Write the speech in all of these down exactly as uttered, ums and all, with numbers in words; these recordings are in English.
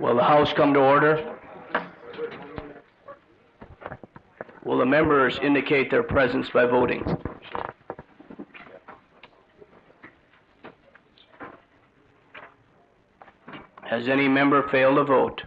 Will the House come to order? Will the members indicate their presence by voting? Has any member failed to vote?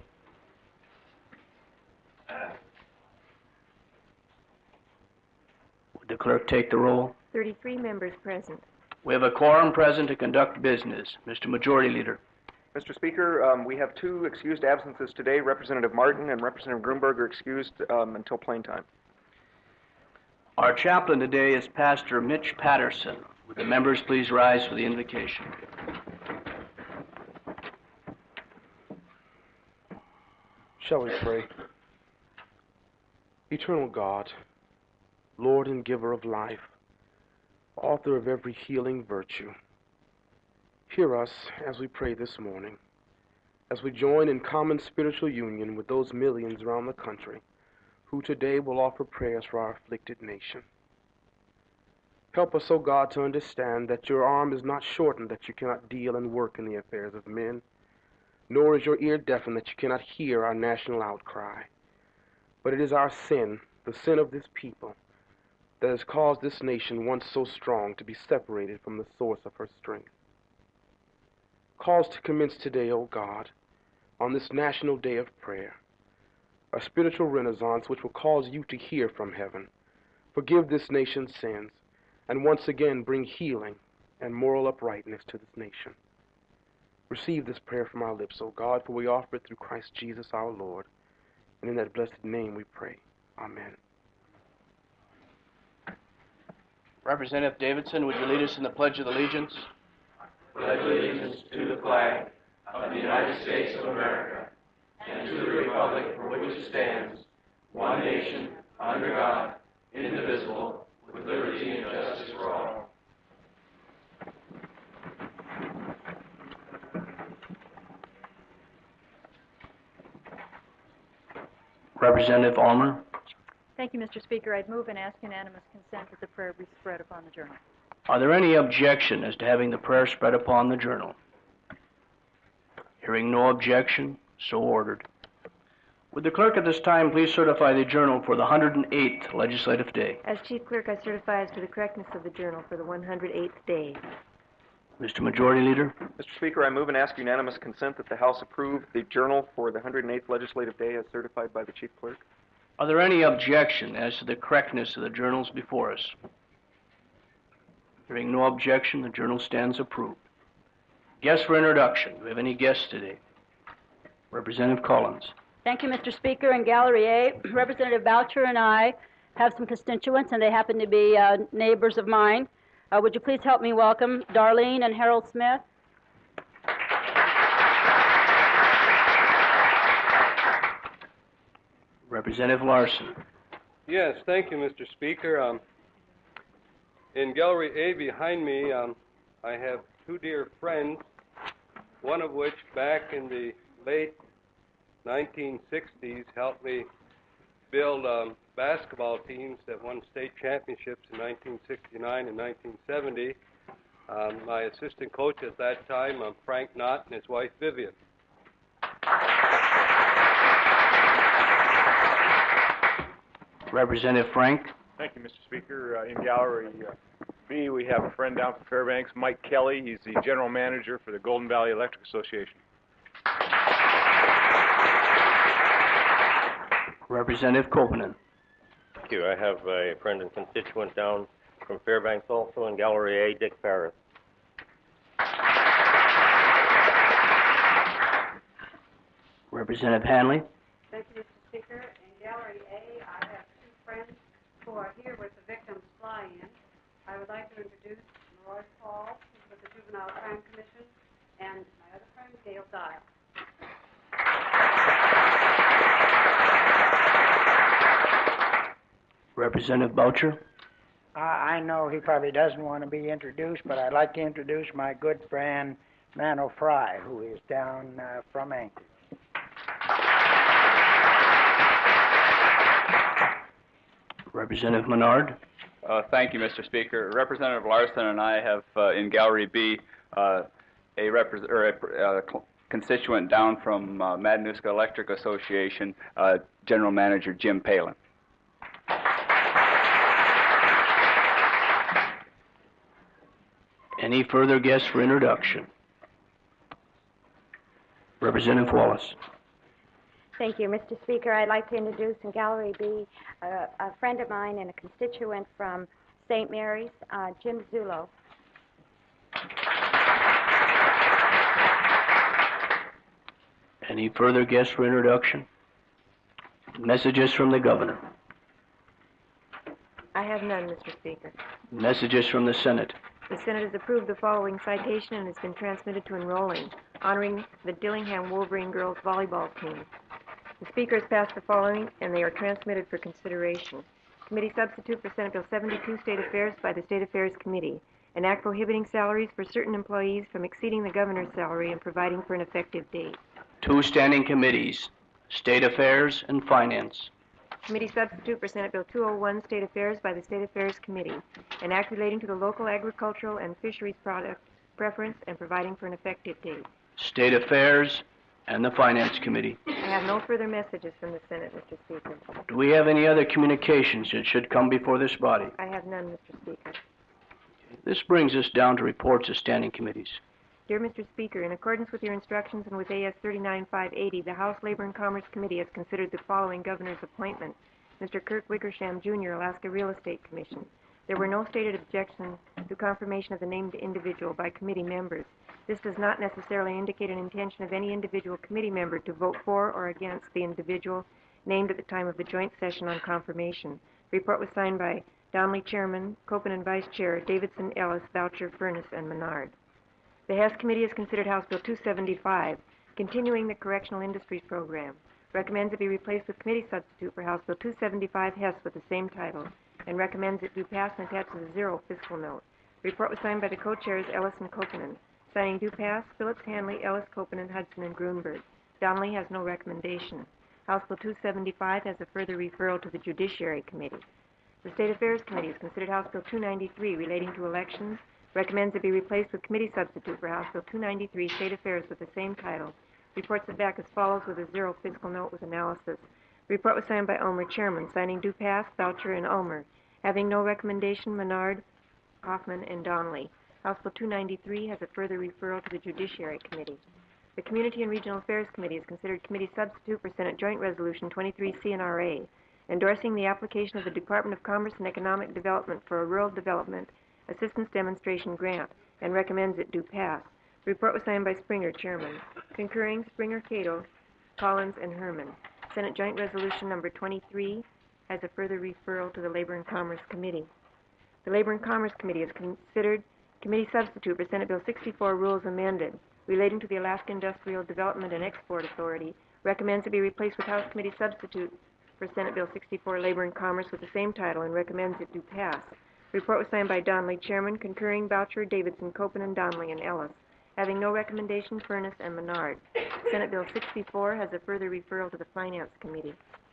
Would the clerk take the roll? thirty-three members present. We have a quorum present to conduct business. Mister Majority Leader. Mister Speaker, um, we have two excused absences today. Representative Martin and Representative Grunberg are excused um, until plain time. Our chaplain today is Pastor Mitch Patterson. Would the members please rise for the invocation? Shall we pray? Eternal God, Lord and giver of life, author of every healing virtue, hear us as we pray this morning, as we join in common spiritual union with those millions around the country who today will offer prayers for our afflicted nation. Help us, O God, to understand that your arm is not shortened that you cannot deal and work in the affairs of men, nor is your ear deafened that you cannot hear our national outcry. But it is our sin, the sin of this people, that has caused this nation, once so strong, to be separated from the source of her strength. Cause to commence today, O God, on this national day of prayer, a spiritual renaissance which will cause you to hear from heaven, forgive this nation's sins, and once again bring healing and moral uprightness to this nation. Receive this prayer from our lips, O God, for we offer it through Christ Jesus our Lord. And in that blessed name we pray. Amen. Representative Davidson, would you lead us in the Pledge of Allegiance? Pledge allegiance to the flag of the United States of America and to the republic for which it stands, one nation, under God, indivisible, with liberty and justice for all. Representative Ulmer. Thank you, Mister Speaker. I'd move and ask unanimous consent that the prayer be spread upon the journal. Are there any objection as to having the prayer spread upon the journal? Hearing no objection, so ordered. Would the clerk at this time please certify the journal for the one hundred eighth legislative day? As Chief Clerk, I certify as to the correctness of the journal for the one hundred eighth day. Mister Majority Leader. Mister Speaker, I move and ask unanimous consent that the House approve the journal for the one hundred eighth legislative day as certified by the Chief Clerk. Are there any objection as to the correctness of the journals before us? Hearing no objection, the journal stands approved. Guests for introduction. Do we have any guests today? Representative Collins. Thank you, Mister Speaker. In Gallery A, Representative Boucher and I have some constituents, and they happen to be uh, neighbors of mine. Uh, would you please help me welcome Darlene and Harold Smith? Representative Larson. Yes, thank you, Mister Speaker. Um, in Gallery A behind me, um, I have two dear friends, one of which back in the late nineteen sixties helped me build um, basketball teams that won state championships in nineteen sixty-nine and nineteen seventy. Um, my assistant coach at that time, um, Frank Knott, and his wife, Vivian. Representative Frank. Thank you, Mister Speaker. Uh, in Gallery uh, B, we have a friend down from Fairbanks, Mike Kelly. He's the general manager for the Golden Valley Electric Association. Representative Kopanen. Thank you. I have a friend and constituent down from Fairbanks, also in Gallery A, Dick Farris. Representative Hanley. Thank you, Mister Speaker. In Gallery A, I have two friends who are here with the victims fly-in. I would like to introduce Roy Paul, who's with the Juvenile Crime Commission, and my other friend, Gail Dial. Representative Boucher. Uh, I know he probably doesn't want to be introduced, but I'd like to introduce my good friend, Mano Fry, who is down uh, from Anchorage. Representative Menard. Uh, thank you, Mister Speaker. Representative Larson and I have uh, in Gallery B uh, a, repre- or a uh, constituent down from uh, Matanuska Electric Association, uh, General Manager Jim Palin. Any further guests for introduction? Representative Wallace. Thank you, Mister Speaker. I'd like to introduce in Gallery B uh, a friend of mine and a constituent from Saint Mary's, uh, Jim Zulo. Any further guests for introduction? Messages from the governor. I have none, Mister Speaker. Messages from the Senate. The Senate has approved the following citation and has been transmitted to enrolling, honoring the Dillingham Wolverine girls volleyball team. The Speaker has passed the following, and they are transmitted for consideration. Committee substitute for Senate Bill seventy-two, State Affairs, by the State Affairs Committee. An act prohibiting salaries for certain employees from exceeding the governor's salary and providing for an effective date. Two standing committees, State Affairs and Finance. Committee substitute for Senate Bill two oh one, State Affairs, by the State Affairs Committee. An act relating to the local agricultural and fisheries product preference and providing for an effective date. State Affairs and the Finance Committee. I have no further messages from the Senate, Mister Speaker. Do we have any other communications that should come before this body? I have none, Mister Speaker. This brings us down to reports of standing committees. Dear Mister Speaker, in accordance with your instructions and with A S thirty-nine five eighty, the House Labor and Commerce Committee has considered the following governor's appointment: Mister Kirk Wickersham, Junior, Alaska Real Estate Commission. There were no stated objections to confirmation of the named individual by committee members. This does not necessarily indicate an intention of any individual committee member to vote for or against the individual named at the time of the joint session on confirmation. The report was signed by Donnelly, Chairman, Copeland, Vice Chair, Davidson, Ellis, Boucher, Furness, and Menard. The Hess Committee has considered House Bill two seventy-five, continuing the Correctional Industries Program. Recommends it be replaced with committee substitute for House Bill two seventy-five Hess with the same title, and recommends it do pass and attaches a zero fiscal note. The report was signed by the co-chairs Ellis and Koponen. Signing do pass, Phillips, Hanley, Ellis, Koponen, Hudson, and Grunberg. Donnelly has no recommendation. House Bill two seventy-five has a further referral to the Judiciary Committee. The State Affairs Committee has considered House Bill two ninety-three relating to elections. Recommends it be replaced with committee substitute for House Bill two ninety-three, State Affairs, with the same title. Reports it back as follows with a zero fiscal note with analysis. The report was signed by Ulmer, Chairman. Signing do pass, Boucher, and Ulmer. Having no recommendation, Menard, Hoffman, and Donnelly. House Bill two ninety-three has a further referral to the Judiciary Committee. The Community and Regional Affairs Committee has considered committee substitute for Senate Joint Resolution twenty-three C N R A, endorsing the application of the Department of Commerce and Economic Development for a Rural Development Assistance Demonstration Grant, and recommends it do pass. The report was signed by Springer, Chairman. Concurring, Springer, Cato, Collins, and Herman. Senate Joint Resolution number twenty-three has a further referral to the Labor and Commerce Committee. The Labor and Commerce Committee has considered committee substitute for Senate Bill sixty-four, Rules Amended, relating to the Alaska Industrial Development and Export Authority. Recommends it be replaced with House Committee substitute for Senate Bill sixty-four, Labor and Commerce, with the same title, and recommends it do pass. The report was signed by Donnelly, Chairman, concurring Boucher, Davidson, Koponen, Donnelly, and Ellis. Having no recommendation, Furness, and Menard. Senate Bill sixty-four has a further referral to the Finance Committee.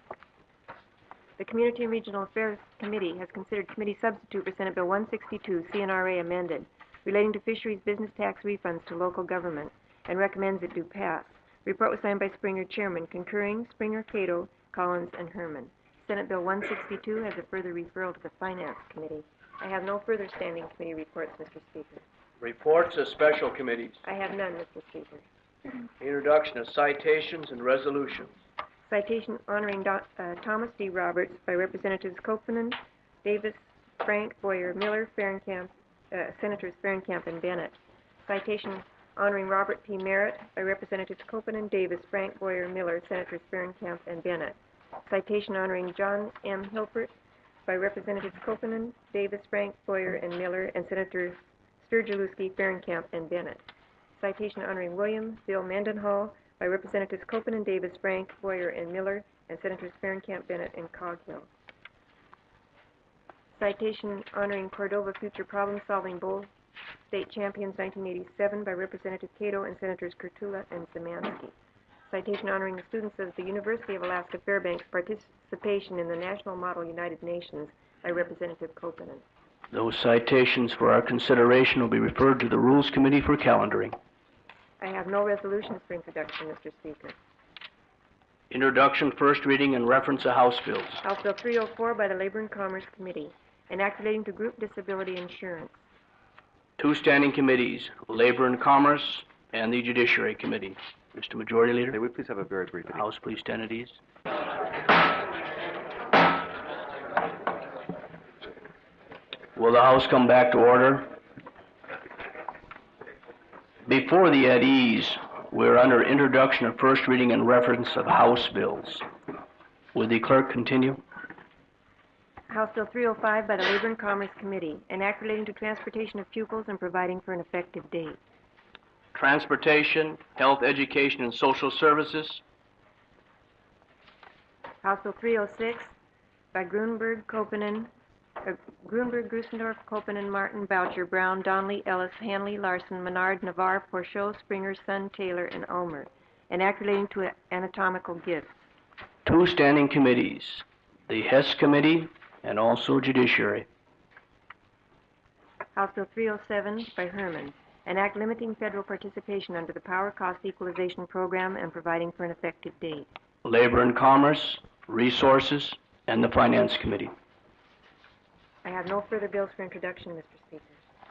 The Community and Regional Affairs Committee has considered committee substitute for Senate Bill one sixty-two, C N R A amended, relating to fisheries business tax refunds to local government, and recommends it do pass. The report was signed by Springer, Chairman, concurring Springer, Cato, Collins, and Herman. Senate Bill one sixty-two has a further referral to the Finance Committee. I have no further standing committee reports, Mister Speaker. Reports of special committees. I have none, Mister Speaker. Introduction of citations and resolutions. Citation honoring Do uh, Thomas D. Roberts by Representatives Koponen, Davis, Frank, Boyer, Miller, Fahrenkamp, uh, Senators Fahrenkamp and Bennett. Citation honoring Robert P. Merritt by Representatives Koponen, Davis, Frank, Boyer, Miller, Senators Fahrenkamp and Bennett. Citation honoring John M. Hilpert by Representatives Koponen, Davis, Frank, Boyer, and Miller, and Senator Sturgielewski, Fahrenkamp, and Bennett. Citation honoring William Bill Mendenhall by Representatives Koponen, Davis, Frank, Boyer, and Miller, and Senators Fahrenkamp, Bennett, and Coghill. Citation honoring Cordova Future Problem Solving Bowl State Champions nineteen eighty-seven by Representative Cato and Senators Kurtula and Zemansky. Citation honoring the students of the University of Alaska Fairbanks' participation in the National Model United Nations by Representative Koponen. Those citations for our consideration will be referred to the Rules Committee for calendaring. I have no resolutions for introduction, Mister Speaker. Introduction, first reading, and reference of House bills. House Bill three oh four by the Labor and Commerce Committee, an act relating to group disability insurance. Two standing committees, Labor and Commerce and the Judiciary Committee. Mister Majority Leader. May we please have a very brief meeting? House, please stand at ease. Will the House come back to order? Before the at ease, we're under introduction of first reading and reference of House bills. Will the clerk continue? House Bill three oh five by the Labor and Commerce Committee, an act relating to transportation of pupils and providing for an effective date. Transportation, Health, Education, and Social Services. House Bill three oh six by Grunberg, Kopenen, uh, Grunberg, Grusendorf, Kopenen, Martin, Boucher, Brown, Donnelly, Ellis, Hanley, Larson, Menard, Navarre, Porchot, Springer, Sun, Taylor, and Omer, an act relating to anatomical gifts. Two standing committees, the Hess Committee and also Judiciary. House Bill three oh seven by Herman, an act limiting federal participation under the Power Cost Equalization Program and providing for an effective date. Labor and Commerce, Resources, and the Finance Committee. I have no further bills for introduction, Mister Speaker.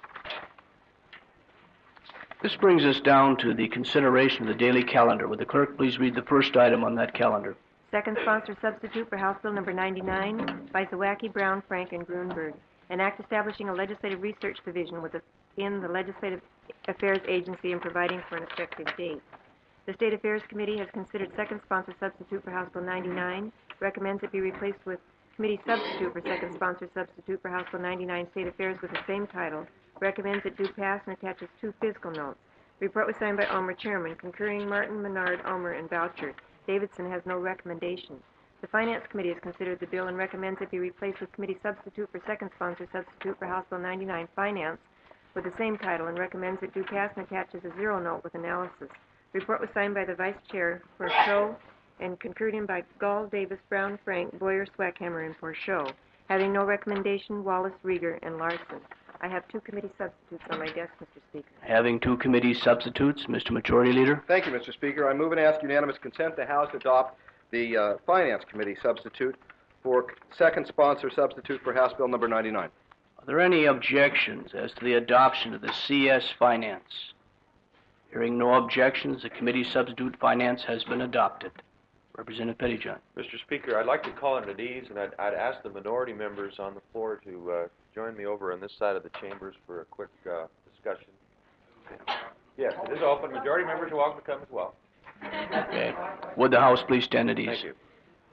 This brings us down to the consideration of the daily calendar. Would the clerk please read the first item on that calendar? Second sponsor substitute for House Bill number ninety-nine by Zawacki, Brown, Frank, and Grunberg, an act establishing a legislative research division within the Legislative Affairs Agency and providing for an effective date. The State Affairs Committee has considered second sponsor substitute for House Bill ninety-nine, recommends it be replaced with committee substitute for second sponsor substitute for House Bill ninety-nine, State Affairs with the same title, recommends it do pass and attaches two fiscal notes. The report was signed by Omer, Chairman, concurring Martin, Menard, Omer, and Boucher. Davidson has no recommendation. The Finance Committee has considered the bill and recommends it be replaced with committee substitute for second sponsor substitute for House Bill ninety-nine, Finance, with the same title, and recommends it do pass and attaches a zero note with analysis. The report was signed by the Vice Chair, Porchot, and concurred in by Gall, Davis, Brown, Frank, Boyer, Swackhammer, and Porchot. Having no recommendation, Wallace, Rieger, and Larson. I have two committee substitutes on my desk, Mister Speaker. Having two committee substitutes, Mister Majority Leader. Thank you, Mister Speaker. I move and ask unanimous consent the House adopt the uh, Finance Committee substitute for second sponsor substitute for House Bill number ninety-nine. Are there any objections as to the adoption of the C S Finance? Hearing no objections, the committee substitute Finance has been adopted. Representative Pettyjohn. Mister Speaker, I'd like to call it at ease, and I'd, I'd ask the minority members on the floor to uh, join me over on this side of the chambers for a quick uh, discussion. Yes, it is open. Majority members are welcome to come as well. Okay. Would the House please stand at ease? Thank you.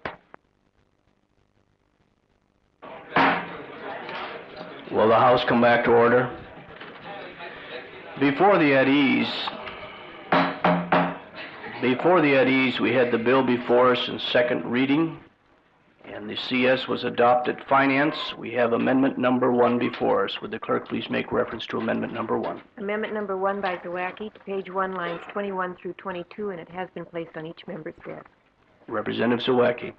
Will the House come back to order? Before the at ease, before the at ease, we had the bill before us in second reading, and the C S was adopted. Finance, we have amendment number one before us. Would the clerk please make reference to amendment number one? Amendment number one by Zawacki to page one, lines twenty-one through twenty-two, and it has been placed on each member's desk. Representative Zawacki.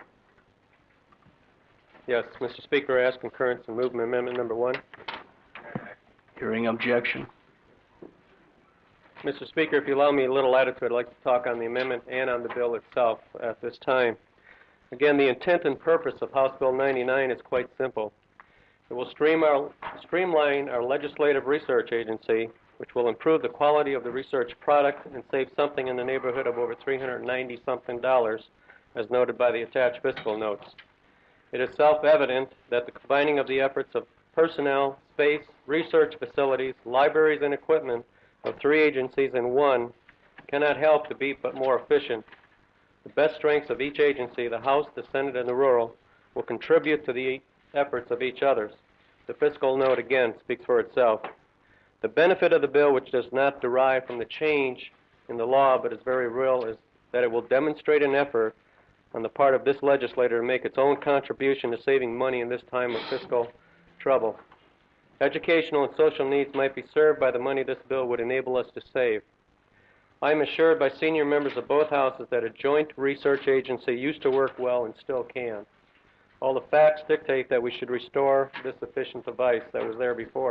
Yes, Mister Speaker, I ask concurrence and move amendment number one. Hearing objection. Mister Speaker, if you allow me a little latitude, I'd like to talk on the amendment and on the bill itself at this time. Again, the intent and purpose of House Bill ninety-nine is quite simple. It will stream our, streamline our legislative research agency, which will improve the quality of the research product and save something in the neighborhood of over three hundred ninety something dollars, as noted by the attached fiscal notes. It is self-evident that the combining of the efforts of personnel, space, research facilities, libraries, and equipment of three agencies in one cannot help to be but more efficient. The best strengths of each agency, the House, the Senate, and the rural, will contribute to the efforts of each others. The fiscal note, again, speaks for itself. The benefit of the bill, which does not derive from the change in the law but is very real, is that it will demonstrate an effort on the part of this legislator to make its own contribution to saving money in this time of fiscal trouble. Educational and social needs might be served by the money this bill would enable us to save. I am assured by senior members of both houses that a joint research agency used to work well and still can. All the facts dictate that we should restore this efficient device that was there before.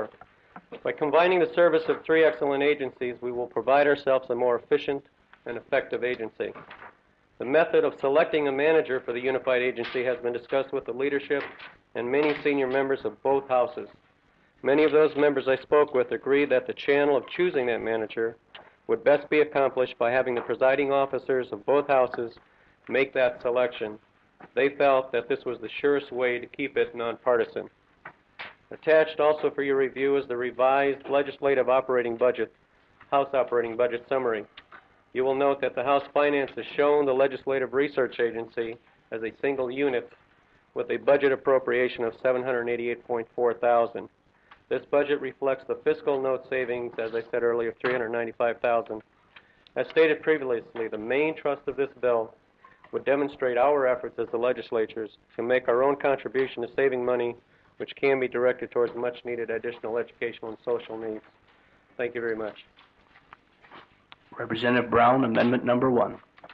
By combining the service of three excellent agencies, we will provide ourselves a more efficient and effective agency. The method of selecting a manager for the unified agency has been discussed with the leadership and many senior members of both houses. Many of those members I spoke with agree that the channel of choosing that manager would best be accomplished by having the presiding officers of both houses make that selection. They felt that this was the surest way to keep it nonpartisan. Attached also for your review is the revised legislative operating budget, House operating budget summary. You will note that the House Finance has shown the Legislative Research Agency as a single unit with a budget appropriation of seven hundred eighty-eight point four thousand dollars. This budget reflects the fiscal note savings, as I said earlier, of three hundred ninety-five thousand dollars. As stated previously, the main thrust of this bill would demonstrate our efforts as the legislatures to make our own contribution to saving money, which can be directed towards much-needed additional educational and social needs. Thank you very much. Representative Brown, amendment number one.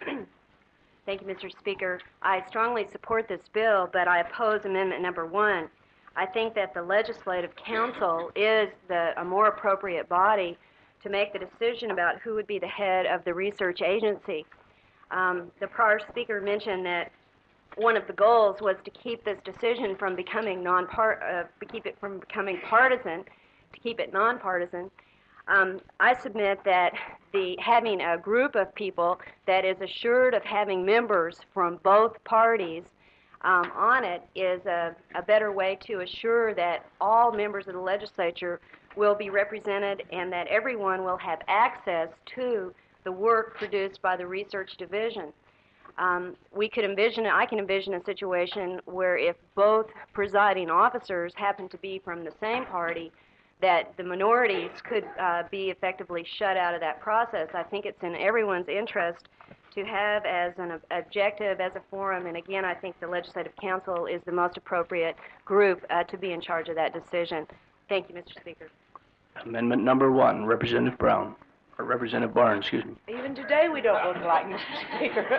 Thank you, Mister Speaker. I strongly support this bill, but I oppose amendment number one. I think that the Legislative Council is the, a more appropriate body to make the decision about who would be the head of the research agency. Um, the prior speaker mentioned that one of the goals was to keep this decision from becoming non-part, uh, to keep it from becoming partisan, to keep it nonpartisan. Um, I submit that the having a group of people that is assured of having members from both parties um, on it is a, a better way to assure that all members of the legislature will be represented and that everyone will have access to the work produced by the research division. Um, we could envision, I can envision a situation where if both presiding officers happen to be from the same party, that the minorities could uh, be effectively shut out of that process. I think it's in everyone's interest to have as an ob- objective, as a forum, and again, I think the Legislative Council is the most appropriate group uh, to be in charge of that decision. Thank you, Mister Speaker. Amendment number one, Representative Brown, or Representative Barnes, excuse me. Even today we don't look like Mister Speaker.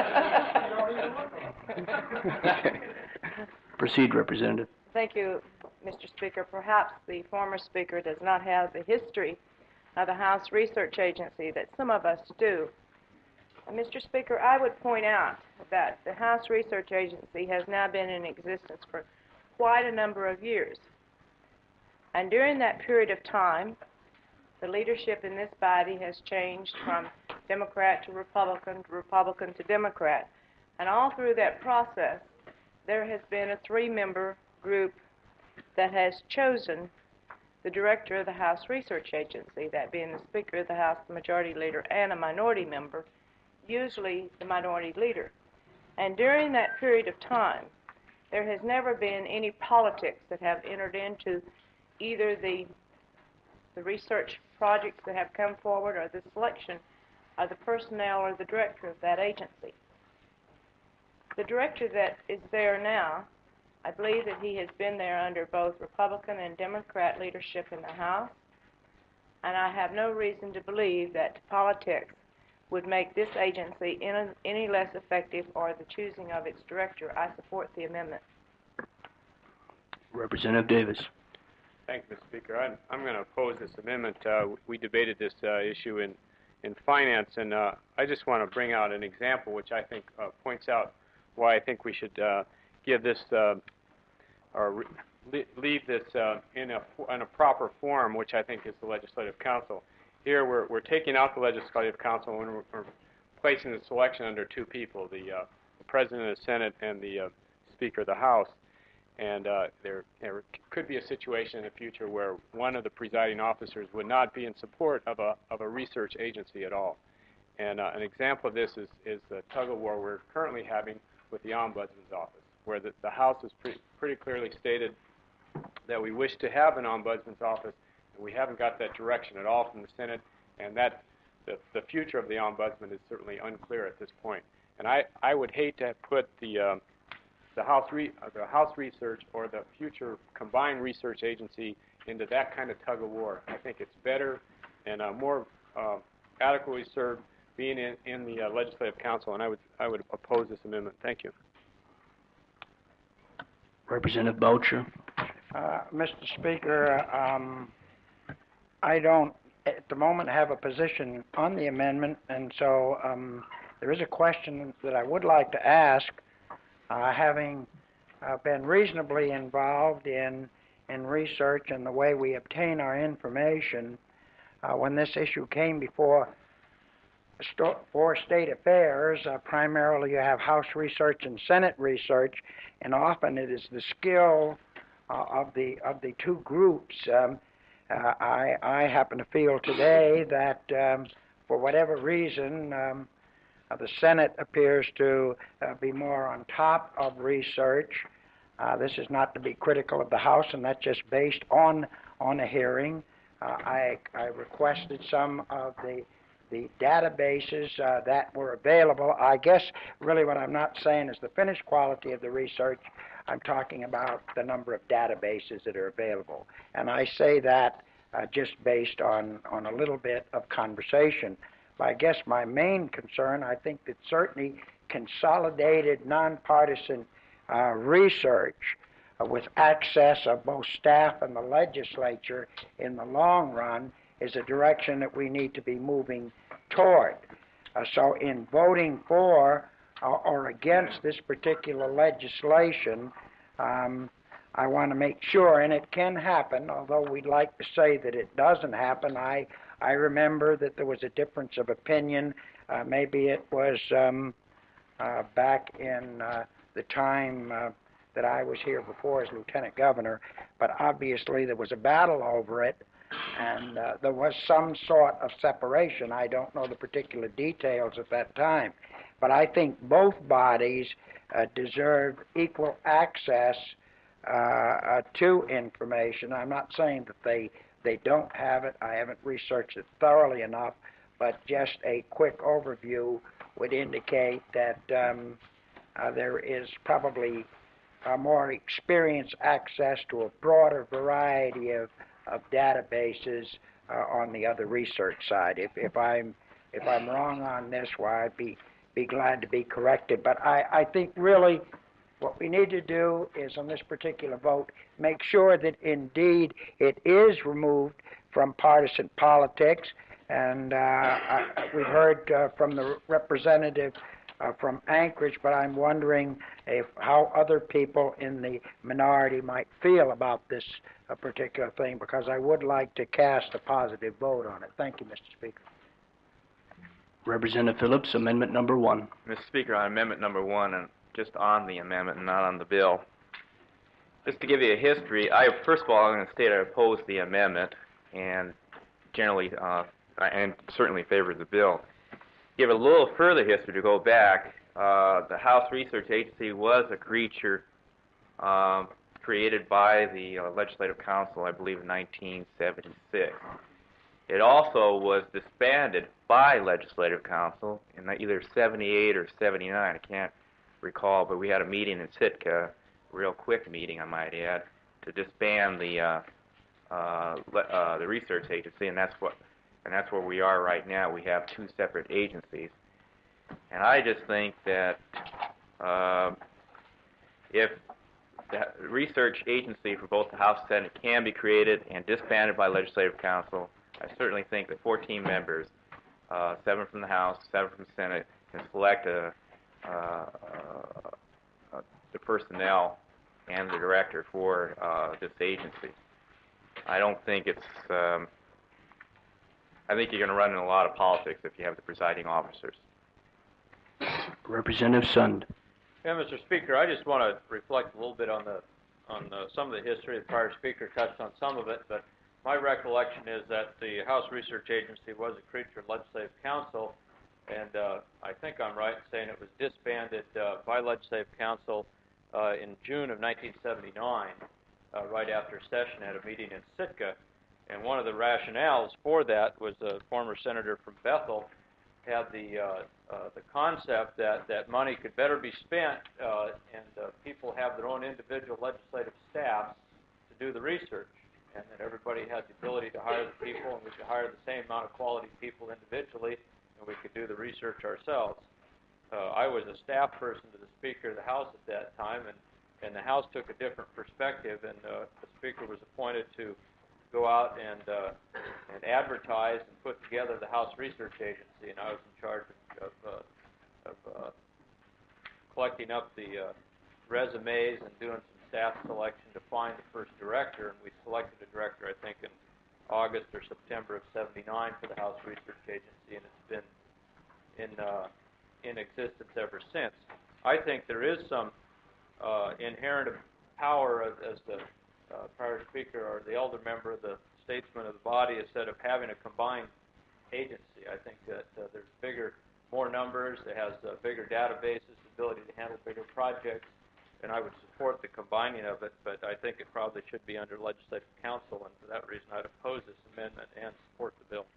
Proceed, Representative. Thank you, Mister Speaker. Perhaps the former speaker does not have the history of the House Research Agency that some of us do. Mister Speaker, I would point out that the House Research Agency has now been in existence for quite a number of years. And during that period of time, the leadership in this body has changed from Democrat to Republican to Republican to Democrat. And all through that process, there has been a three-member group that has chosen the director of the House Research Agency, that being the Speaker of the House, the Majority Leader, and a minority member, usually the minority leader. And during that period of time, there has never been any politics that have entered into either the, the research projects that have come forward or the selection of the personnel or the director of that agency. The director that is there now, I believe that he has been there under both Republican and Democrat leadership in the House, and I have no reason to believe that politics would make this agency any, any less effective or the choosing of its director. I support the amendment. Representative Davis. Thank you, Mister Speaker. I'm, I'm going to oppose this amendment. Uh, we debated this uh, issue in, in finance, and uh, I just want to bring out an example which I think uh, points out why I think we should uh, give this uh, or re leave this uh, in a in a proper form, which I think is the Legislative Council. Here, we're we're taking out the Legislative Council and we're, we're placing the selection under two people: the, uh, the President of the Senate and the uh, Speaker of the House. And uh, there, there could be a situation in the future where one of the presiding officers would not be in support of a of a research agency at all. And uh, an example of this is is the tug of war we're currently having with the Ombudsman's office, where the, the House has pre pretty clearly stated that we wish to have an Ombudsman's office, and we haven't got that direction at all from the Senate, and that the, the future of the Ombudsman is certainly unclear at this point. And I, I would hate to put the, um, the, House re uh, the House Research or the future combined research agency into that kind of tug of war. I think it's better and uh, more uh, adequately served being in, in the uh, Legislative Council, and I would, I would oppose this amendment. Thank you. Representative Boucher. Uh, Mister Speaker, um, I don't, at the moment, have a position on the amendment, and so um, there is a question that I would like to ask, uh, having uh, been reasonably involved in in research and the way we obtain our information. Uh, when this issue came before sto- for state affairs, uh, primarily you have House research and Senate research, and often it is the skill uh, of the of the two groups. Um, uh, I I happen to feel today that um, for whatever reason, um, uh, the Senate appears to uh, be more on top of research. Uh, this is not to be critical of the House, and that's just based on on a hearing. Uh, I, I requested some of the the databases uh, that were available. I guess really what I'm not saying is the finished quality of the research. I'm talking about the number of databases that are available. And I say that uh, just based on, on a little bit of conversation. But I guess my main concern, I think that certainly consolidated, nonpartisan uh, research Uh, with access of both staff and the legislature in the long run is a direction that we need to be moving toward. Uh, so in voting for uh, or against this particular legislation, um, I want to make sure, and it can happen, although we'd like to say that it doesn't happen. I, I remember that there was a difference of opinion. Uh, maybe it was um, uh, back in uh, the time uh, that I was here before as lieutenant governor, but obviously there was a battle over it, and uh, there was some sort of separation. I don't know the particular details at that time, but I think both bodies uh, deserve equal access uh, uh, to information. I'm not saying that they, they don't have it. I haven't researched it thoroughly enough, but just a quick overview would indicate that um, uh, there is probably Uh, more experienced access to a broader variety of, of databases uh, on the other research side. If, if I'm if I'm wrong on this, why I'd be be glad to be corrected. But I, I think really what we need to do is on this particular vote make sure that indeed it is removed from partisan politics. And uh, I, we've heard uh, from the representative Uh, from Anchorage, but I'm wondering if how other people in the minority might feel about this uh, particular thing, because I would like to cast a positive vote on it. Thank you, Mister Speaker. Representative Phillips, amendment number one. Mister Speaker, on amendment number one, and just on the amendment and not on the bill. Just to give you a history, I first of all I'm going to state I oppose the amendment, and generally, uh, and certainly favor the bill. Give a little further history to go back. Uh, the House Research Agency was a creature um, created by the uh, Legislative Council, I believe, in nineteen seventy-six. It also was disbanded by Legislative Council in either seventy-eight or seventy-nine. I can't recall, but we had a meeting in Sitka, a real quick meeting, I might add, to disband the uh, uh, le- uh, the research agency, and that's what. And that's where we are right now. We have two separate agencies. And I just think that uh, if the research agency for both the House and Senate can be created and disbanded by Legislative Council, I certainly think that fourteen members, uh, seven from the House, seven from the Senate, can select a, uh, uh, the personnel and the director for uh, this agency. I don't think it's... Um, I think you're going to run into a lot of politics if you have the presiding officers. Representative Sund. Yeah, Mister Speaker, I just want to reflect a little bit on the on the, some of the history. The prior speaker touched on some of it, but my recollection is that the House Research Agency was a creature of Legislative Council, and uh, I think I'm right in saying it was disbanded uh, by Legislative Council uh, in June of nineteen seventy-nine, uh, right after session at a meeting in Sitka. And one of the rationales for that was a former senator from Bethel had the uh, uh, the concept that, that money could better be spent uh, and uh, people have their own individual legislative staffs to do the research, and that everybody had the ability to hire the people, and we could hire the same amount of quality people individually, and we could do the research ourselves. Uh, I was a staff person to the Speaker of the House at that time, and, and the House took a different perspective, and uh, the Speaker was appointed to go out and uh, and advertised and put together the House Research Agency, and I was in charge of, of, uh, of uh, collecting up the uh, resumes and doing some staff selection to find the first director, and we selected a director, I think, in August or September of seventy-nine for the House Research Agency, and it's been in uh, in existence ever since. I think there is some uh, inherent power, as, as the uh, prior speaker or the elder member, the statesman of the body, has said, of having a combined agency. I think that uh, there's bigger, more numbers, it has uh, bigger databases, ability to handle bigger projects, and I would support the combining of it, but I think it probably should be under legislative council, and for that reason I'd oppose this amendment and support the bill.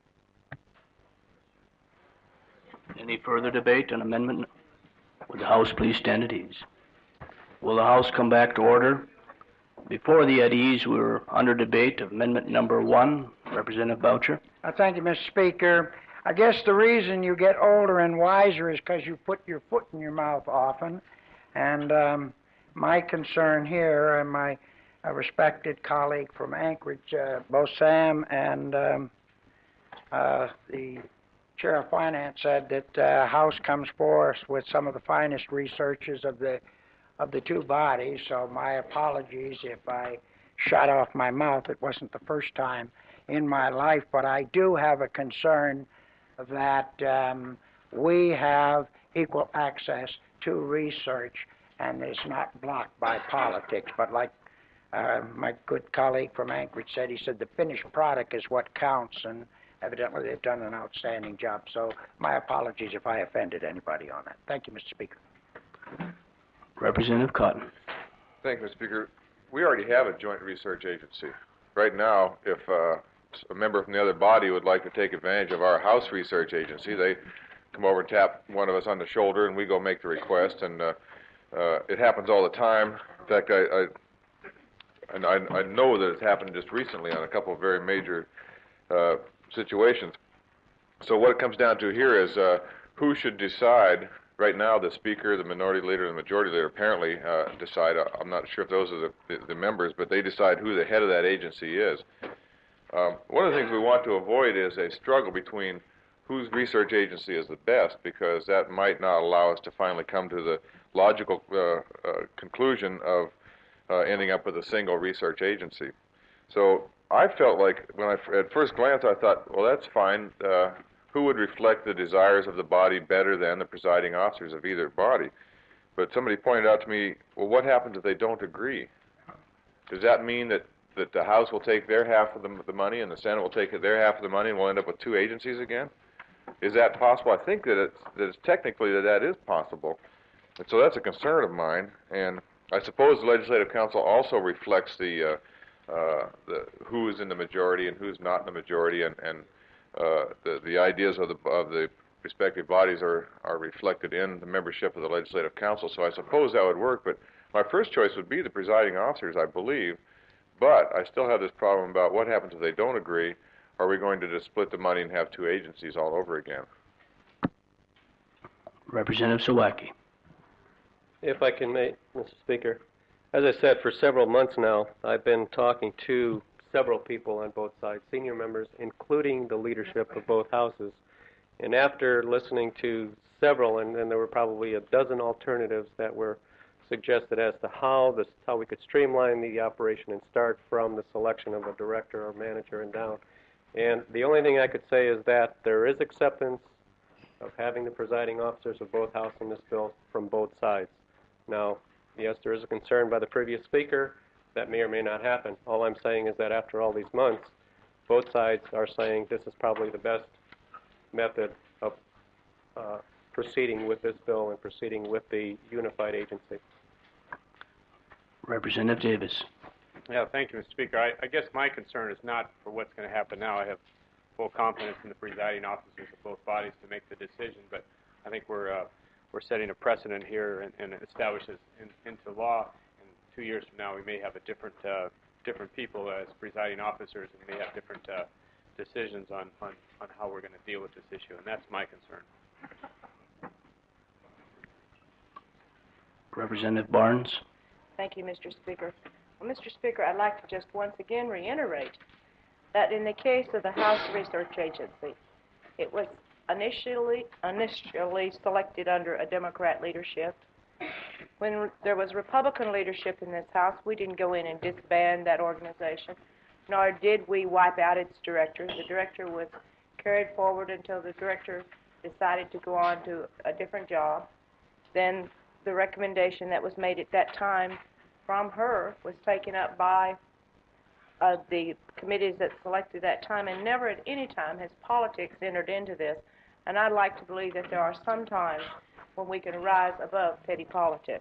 Any further debate on amendment? Would the House please stand at ease? Will the House come back to order? Before the at ease, we were under debate of amendment number one. Representative Boucher. Uh, thank you, Mister Speaker. I guess the reason you get older and wiser is because you put your foot in your mouth often. And um, my concern here, and my uh, respected colleague from Anchorage, uh, both Sam and um, uh, the Chair of Finance, said that uh, House comes for us with some of the finest researches of the of the two bodies. So my apologies if I shut off my mouth. It wasn't the first time in my life, but I do have a concern that um, we have equal access to research and it's not blocked by politics. But like uh, my good colleague from Anchorage said, he said the finished product is what counts, and evidently they've done an outstanding job. So my apologies if I offended anybody on that. Thank you, Mister Speaker. Representative Cotton. Thank you, Mister Speaker. We already have a joint research agency. Right now, if uh, a member from the other body would like to take advantage of our House Research Agency, they come over and tap one of us on the shoulder, and we go make the request. And uh, uh, it happens all the time. In fact, I, I and I, I know that it's happened just recently on a couple of very major uh, situations. So what it comes down to here is uh, who should decide. Right now, the Speaker, the Minority Leader, and the Majority Leader apparently uh, decide. I'm not sure if those are the, the, the members, but they decide who the head of that agency is. Um, one of the things we want to avoid is a struggle between whose research agency is the best, because that might not allow us to finally come to the logical uh, uh, conclusion of uh, ending up with a single research agency. So I felt like, when I, at first glance, I thought, well, that's fine. Uh, who would reflect the desires of the body better than the presiding officers of either body? But somebody pointed out to me, well, what happens if they don't agree? Does that mean that, that the House will take their half of the, the money and the Senate will take their half of the money and we'll end up with two agencies again? Is that possible? I think that it's, that it's technically that that is possible. And so that's a concern of mine. And I suppose the Legislative Council also reflects the, uh, uh, the who is in the majority and who's not in the majority, and, and Uh, the, the ideas of the, of the respective bodies are, are reflected in the membership of the Legislative Council, so I suppose that would work. But my first choice would be the presiding officers, I believe. But I still have this problem about what happens if they don't agree. Are we going to just split the money and have two agencies all over again? Representative Sawacki. If I can make, Mister Speaker, as I said, for several months now, I've been talking to several people on both sides, senior members, including the leadership of both houses. And after listening to several, and, and there were probably a dozen alternatives that were suggested as to how this, how we could streamline the operation and start from the selection of a director or manager and down. And the only thing I could say is that there is acceptance of having the presiding officers of both houses in this bill from both sides. Now, yes, there is a concern by the previous speaker. That may or may not happen. All I'm saying is that after all these months, both sides are saying this is probably the best method of uh, proceeding with this bill and proceeding with the unified agency. Representative Davis. Yeah, thank you, Mister Speaker. I, I guess my concern is not for what's going to happen now. I have full confidence in the presiding officers of both bodies to make the decision, but I think we're uh, we're setting a precedent here and, and establishes in, into law. Two years from now, we may have a different uh, different people as presiding officers, and may have different uh, decisions on, on, on how we're going to deal with this issue, and that's my concern. Representative Barnes. Thank you, Mister Speaker. Well, Mister Speaker, I'd like to just once again reiterate that in the case of the House Research Agency, it was initially initially selected under a Democrat leadership. When there was Republican leadership in this House, we didn't go in and disband that organization, nor did we wipe out its director. The director was carried forward until the director decided to go on to a different job. Then the recommendation that was made at that time from her was taken up by uh, the committees that selected that time, and never at any time has politics entered into this. And I'd like to believe that there are some times when we can rise above petty politics.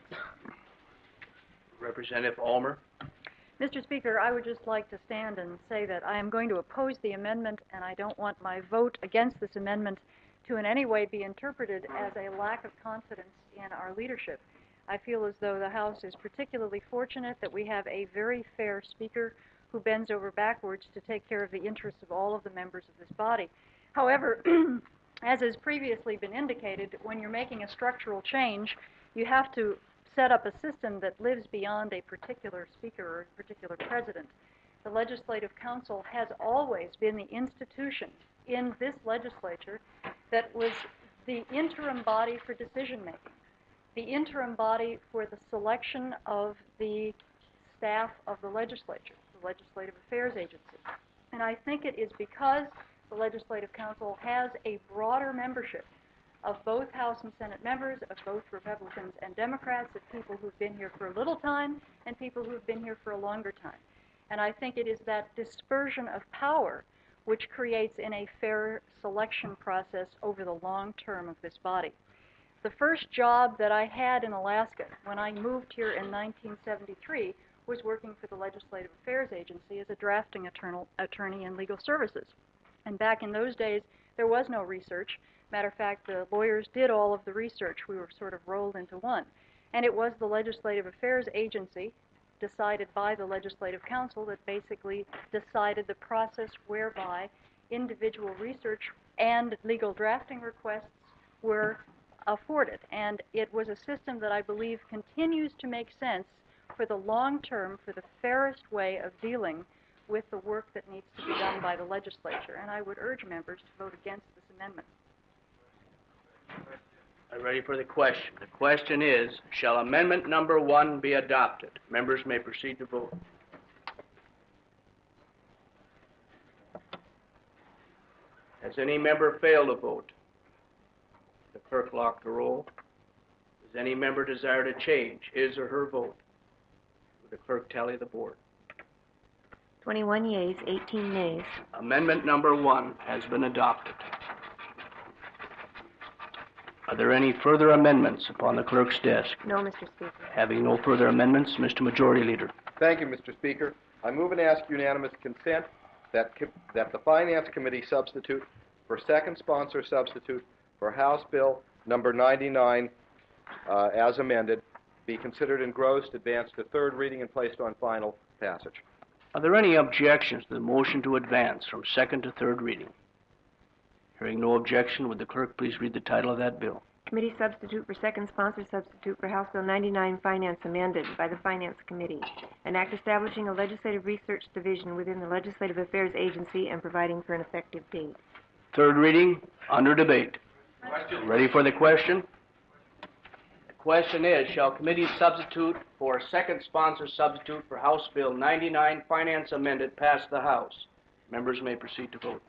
Representative Ulmer. Mister Speaker, I would just like to stand and say that I am going to oppose the amendment, and I don't want my vote against this amendment to in any way be interpreted as a lack of confidence in our leadership. I feel as though the House is particularly fortunate that we have a very fair Speaker who bends over backwards to take care of the interests of all of the members of this body. However, as has previously been indicated, when you're making a structural change, you have to set up a system that lives beyond a particular Speaker or a particular President. The Legislative Council has always been the institution in this legislature that was the interim body for decision making, the interim body for the selection of the staff of the legislature, the Legislative Affairs Agency. And I think it is because the Legislative Council has a broader membership of both House and Senate members, of both Republicans and Democrats, of people who've been here for a little time and people who've been here for a longer time. And I think it is that dispersion of power which creates in a fair selection process over the long term of this body. The first job that I had in Alaska when I moved here in nineteen seventy-three was working for the Legislative Affairs Agency as a drafting attorney in legal services. And back in those days, there was no research. Matter of fact, the lawyers did all of the research. We were sort of rolled into one. And it was the Legislative Affairs Agency, decided by the Legislative Council, that basically decided the process whereby individual research and legal drafting requests were afforded. And it was a system that I believe continues to make sense for the long term, for the fairest way of dealing with the work that needs to be done by the legislature. And I would urge members to vote against this amendment. I'm ready for the question. The question is, shall amendment number one be adopted? Members may proceed to vote. Has any member failed to vote? The clerk lock the roll. Does any member desire to change his or her vote? Would the clerk tally the board? twenty-one yeas, eighteen nays. Amendment number one has been adopted. Are there any further amendments upon the clerk's desk? No, Mister Speaker. Having no further amendments, Mister Majority Leader. Thank you, Mister Speaker. I move and ask unanimous consent that co- that the Finance Committee substitute for second sponsor substitute for House Bill number ninety-nine uh, as amended be considered engrossed, advanced to third reading, and placed on final passage. Are there any objections to the motion to advance from second to third reading? Hearing no objection, would the clerk please read the title of that bill? Committee substitute for second sponsor substitute for House Bill ninety-nine Finance amended by the Finance Committee. An act establishing a legislative research division within the Legislative Affairs Agency and providing for an effective date. Third reading, under debate. Question. Ready for the question? The question is, shall committee substitute for second sponsor substitute for House Bill ninety-nine Finance amended pass the House? Members may proceed to vote.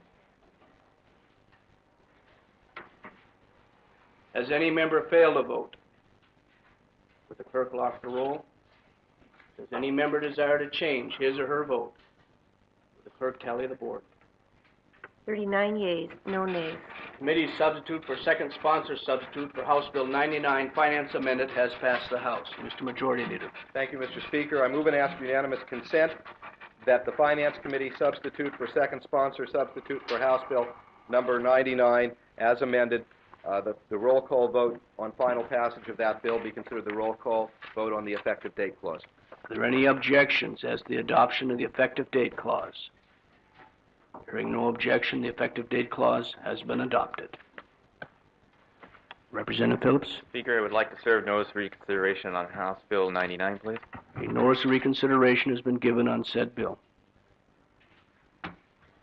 Has any member failed to vote? Would the clerk lock the roll? Does any member desire to change his or her vote? Would the clerk tally the board? thirty-nine yeas, no nays. Committee substitute for second sponsor substitute for House Bill ninety-nine Finance amended has passed the House. Mister Majority Leader. Thank you, Mister Speaker. I move and ask unanimous consent that the Finance Committee substitute for second sponsor substitute for House Bill number ninety-nine as amended, uh, the, the roll call vote on final passage of that bill be considered the roll call vote on the effective date clause. Are there any objections as to the adoption of the effective date clause? Hearing no objection, the effective date clause has been adopted. Representative Phillips. Speaker, I would like to serve notice of reconsideration on House Bill ninety-nine, please. A notice of reconsideration has been given on said bill.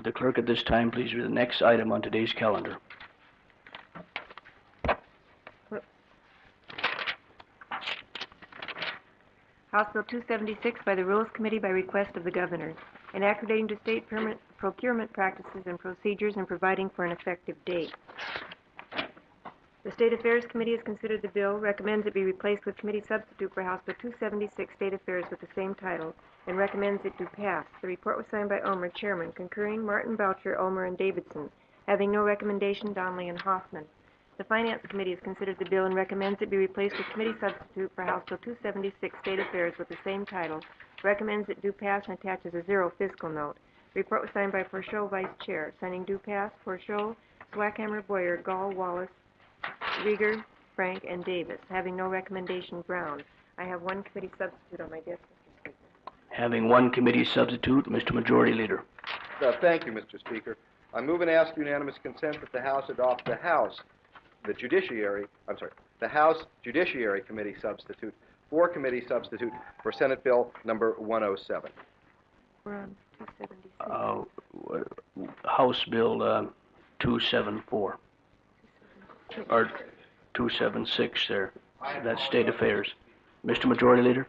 Would the clerk at this time please read the next item on today's calendar? House Bill two seventy-six by the Rules Committee by request of the Governor, enacting to state permanent procurement practices and procedures and providing for an effective date. The State Affairs Committee has considered the bill, recommends it be replaced with committee substitute for House Bill two seventy-six, State Affairs, with the same title, and recommends it to pass. The report was signed by Omer, Chairman, concurring Martin, Boucher, Omer, and Davidson. Having no recommendation, Donnelly and Hoffman. The Finance Committee has considered the bill and recommends it be replaced with committee substitute for House Bill two seventy-six, State Affairs, with the same title, recommends it do pass, and attaches a zero fiscal note. The report was signed by Forshaw, Vice Chair. Signing do pass, Forshaw, Swackhammer, Boyer, Gall, Wallace, Rieger, Frank, and Davis. Having no recommendation, Brown. I have one committee substitute on my desk, Mister Speaker. Having one committee substitute, Mister Majority Leader. Uh, thank you, Mister Speaker. I move and ask unanimous consent that the House adopt the House, the Judiciary, I'm sorry, the House Judiciary Committee substitute for committee substitute for Senate Bill number one oh seven. We're on two seventy-six. Uh, House Bill uh, two seventy-four. Or two seventy-six there. That's State Affairs. Mister Majority Leader?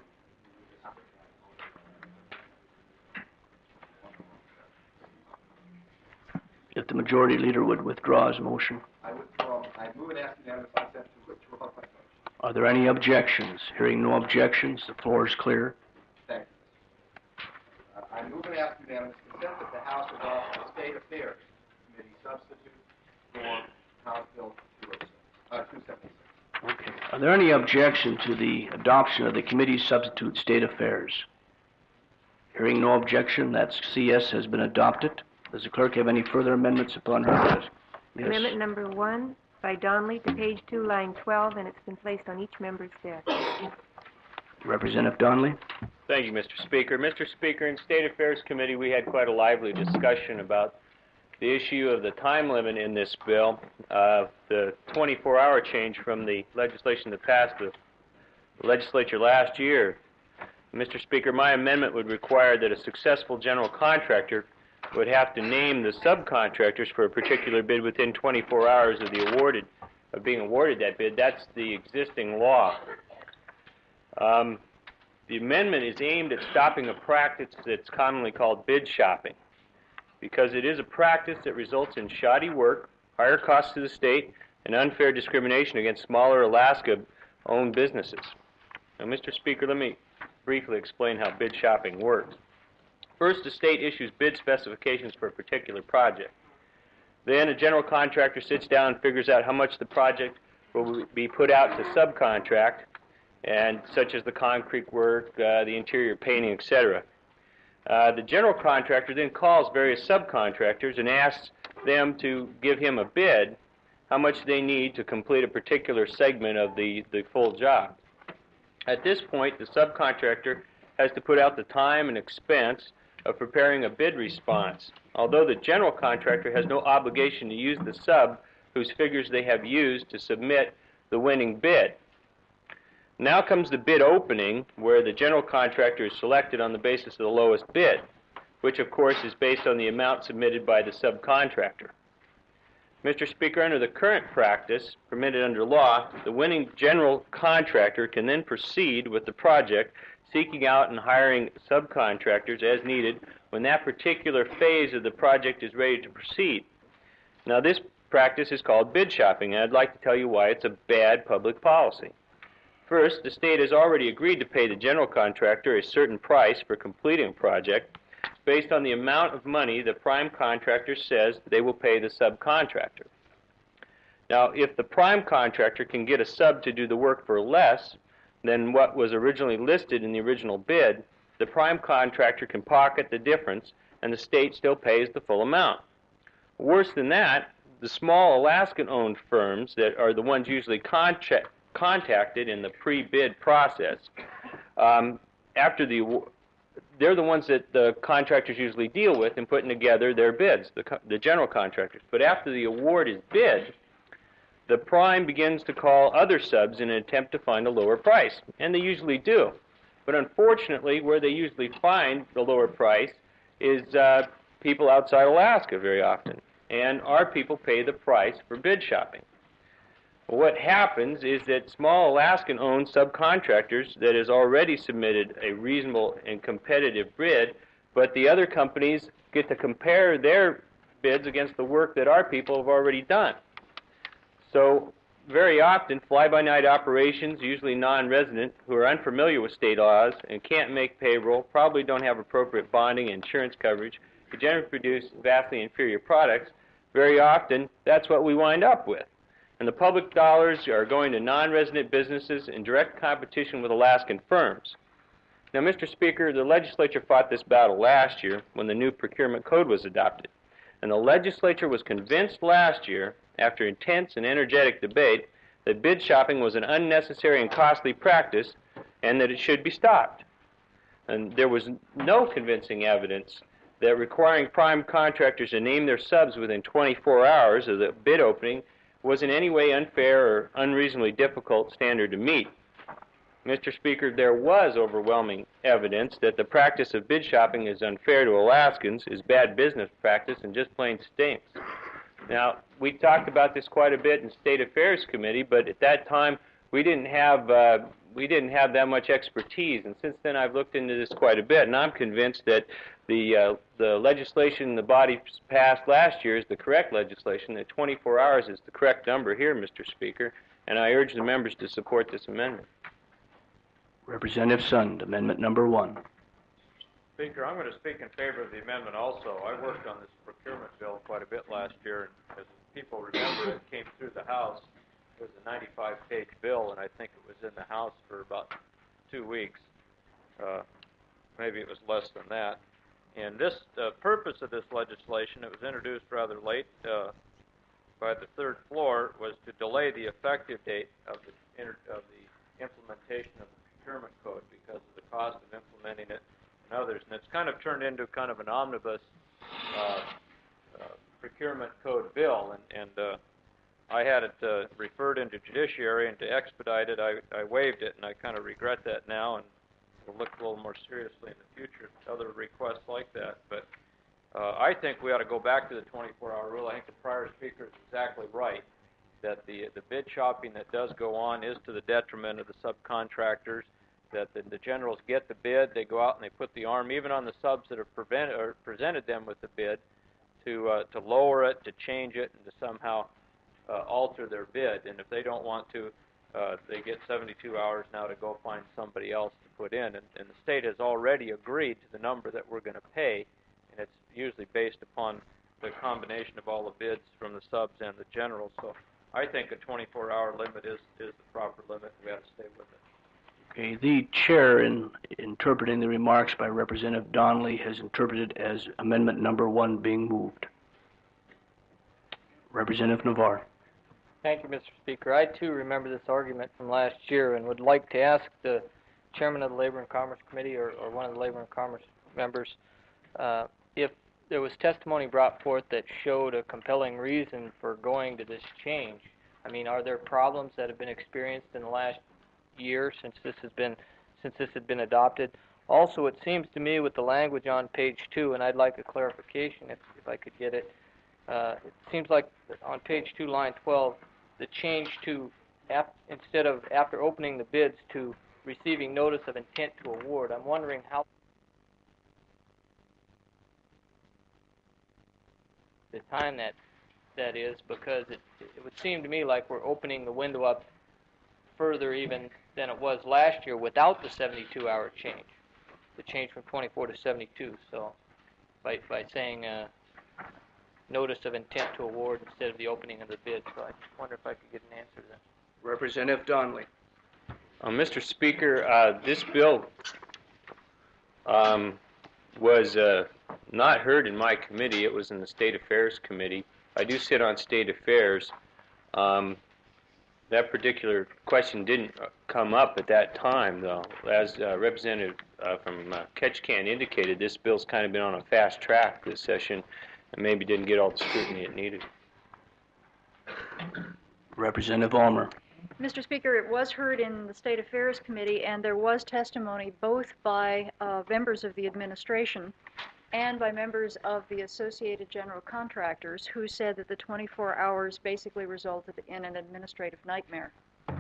If the Majority Leader would withdraw his motion. I withdraw. I move and ask unanimous consent to withdraw my motion. Are there any objections? Hearing no objections, the floor is clear. Thank you. Uh, I move and ask unanimous consent that the House adopt the State Affairs Committee substitute for House Bill two seventy-six. Okay. Are there any objection to the adoption of the committee substitute State Affairs? Hearing no objection, that C S has been adopted. Does the clerk have any further amendments upon her desk? Yes. Amendment number one by Donnelly to page two, line twelve, and it's been placed on each member's desk. Representative Donnelly. Thank you, Mister Speaker. Mister Speaker, in State Affairs Committee, we had quite a lively discussion about the issue of the time limit in this bill, uh, the twenty-four hour change from the legislation that passed the legislature last year. Mister Speaker, my amendment would require that a successful general contractor would have to name the subcontractors for a particular bid within twenty-four hours of the awarded, of being awarded that bid. That's the existing law. Um, the amendment is aimed at stopping a practice that's commonly called bid shopping, because it is a practice that results in shoddy work, higher costs to the state, and unfair discrimination against smaller Alaska-owned businesses. Now, Mister Speaker, let me briefly explain how bid shopping works. First, the state issues bid specifications for a particular project. Then a general contractor sits down and figures out how much the project will be put out to subcontract, and such as the concrete work, uh, the interior painting, et cetera. Uh, the general contractor then calls various subcontractors and asks them to give him a bid how much they need to complete a particular segment of the, the full job. At this point, the subcontractor has to put out the time and expense of preparing a bid response, although the general contractor has no obligation to use the sub whose figures they have used to submit the winning bid. Now comes the bid opening, where the general contractor is selected on the basis of the lowest bid, which of course is based on the amount submitted by the subcontractor. Mister Speaker, under the current practice permitted under law, the winning general contractor can then proceed with the project, seeking out and hiring subcontractors as needed when that particular phase of the project is ready to proceed. Now, this practice is called bid shopping, and I'd like to tell you why it's a bad public policy. First, the state has already agreed to pay the general contractor a certain price for completing a project based on the amount of money the prime contractor says they will pay the subcontractor. Now, if the prime contractor can get a sub to do the work for less than what was originally listed in the original bid, the prime contractor can pocket the difference and the state still pays the full amount. Worse than that, the small Alaskan-owned firms that are the ones usually contra- contacted in the pre-bid process, um, after the they're the ones that the contractors usually deal with in putting together their bids, the, co- the general contractors. But after the award is bid, the prime begins to call other subs in an attempt to find a lower price, and they usually do. But unfortunately, where they usually find the lower price is uh, people outside Alaska very often, and our people pay the price for bid shopping. Well, what happens is that small Alaskan-owned subcontractors that has already submitted a reasonable and competitive bid, but the other companies get to compare their bids against the work that our people have already done. So very often, fly-by-night operations, usually non-resident, who are unfamiliar with state laws and can't make payroll, probably don't have appropriate bonding and insurance coverage, can generally produce vastly inferior products. Very often, that's what we wind up with. And the public dollars are going to non-resident businesses in direct competition with Alaskan firms. Now, Mister Speaker, the legislature fought this battle last year when the new procurement code was adopted. And the legislature was convinced last year, after intense and energetic debate, that bid shopping was an unnecessary and costly practice and that it should be stopped. And there was no convincing evidence that requiring prime contractors to name their subs within twenty-four hours of the bid opening was in any way unfair or unreasonably difficult standard to meet. Mister Speaker, there was overwhelming evidence that the practice of bid shopping is unfair to Alaskans, is bad business practice, and just plain stinks. Now, we talked about this quite a bit in State Affairs Committee, but at that time we didn't have uh, we didn't have that much expertise, and since then I've looked into this quite a bit, and I'm convinced that the uh, the legislation the body passed last year is the correct legislation, that twenty-four hours is the correct number here, Mister Speaker, and I urge the members to support this amendment. Representative Sund, amendment number one. Speaker, I'm going to speak in favor of the amendment also. I worked on this procurement bill quite a bit last year, and as people remember, it came through the House. It was a ninety-five page bill, and I think it was in the House for about two weeks. Uh, maybe it was less than that. And this uh, purpose of this legislation, it was introduced rather late uh, by the third floor, was to delay the effective date of the, inter of the implementation of the procurement code because of the cost of implementing it and others. And it's kind of turned into kind of an omnibus uh, uh, procurement code bill. And, and uh, I had it uh, referred into judiciary, and to expedite it, I, I waived it, and I kind of regret that now, and we'll look a little more seriously in the future at other requests like that. But uh, I think we ought to go back to the twenty-four hour rule. I think the prior speaker is exactly right, that the, the bid shopping that does go on is to the detriment of the subcontractors, that the, the generals get the bid, they go out and they put the arm, even on the subs that have prevent, or presented them with the bid, to, uh, to lower it, to change it, and to somehow uh, alter their bid. And if they don't want to, uh, they get seventy-two hours now to go find somebody else to put in. And, and the state has already agreed to the number that we're going to pay, and it's usually based upon the combination of all the bids from the subs and the generals. So I think a twenty-four hour limit is, is the proper limit. We have to stay with it. Okay, the chair, in interpreting the remarks by Representative Donnelly, has interpreted as amendment number one being moved. Representative Navarre. Thank you, Mister Speaker. I, too, remember this argument from last year and would like to ask the chairman of the Labor and Commerce Committee or, or one of the Labor and Commerce members uh, if there was testimony brought forth that showed a compelling reason for going to this change. I mean, are there problems that have been experienced in the last year since this has been since this had been adopted? Also, it seems to me with the language on page two, and I'd like a clarification if, if I could get it, uh, it seems like on page two, line twelve, the change to, ap instead of after opening the bids, to receiving notice of intent to award. I'm wondering how the time that that is, because it, it would seem to me like we're opening the window up further even than it was last year without the seventy-two hour change, the change from twenty-four to seventy-two. So by, by saying uh, notice of intent to award instead of the opening of the bid. So I just wonder if I could get an answer to that. Representative Donnelly. Uh, Mister Speaker, uh, this bill um, was uh, not heard in my committee. It was in the State Affairs Committee. I do sit on State Affairs. Um, that particular question didn't come up at that time, though. As uh, Representative uh, from uh, Ketchikan indicated, this bill's kind of been on a fast track this session and maybe didn't get all the scrutiny it needed. Representative Ulmer. Mister Speaker, it was heard in the State Affairs Committee, and there was testimony both by uh, members of the administration and by members of the Associated General Contractors, who said that the twenty-four hours basically resulted in an administrative nightmare.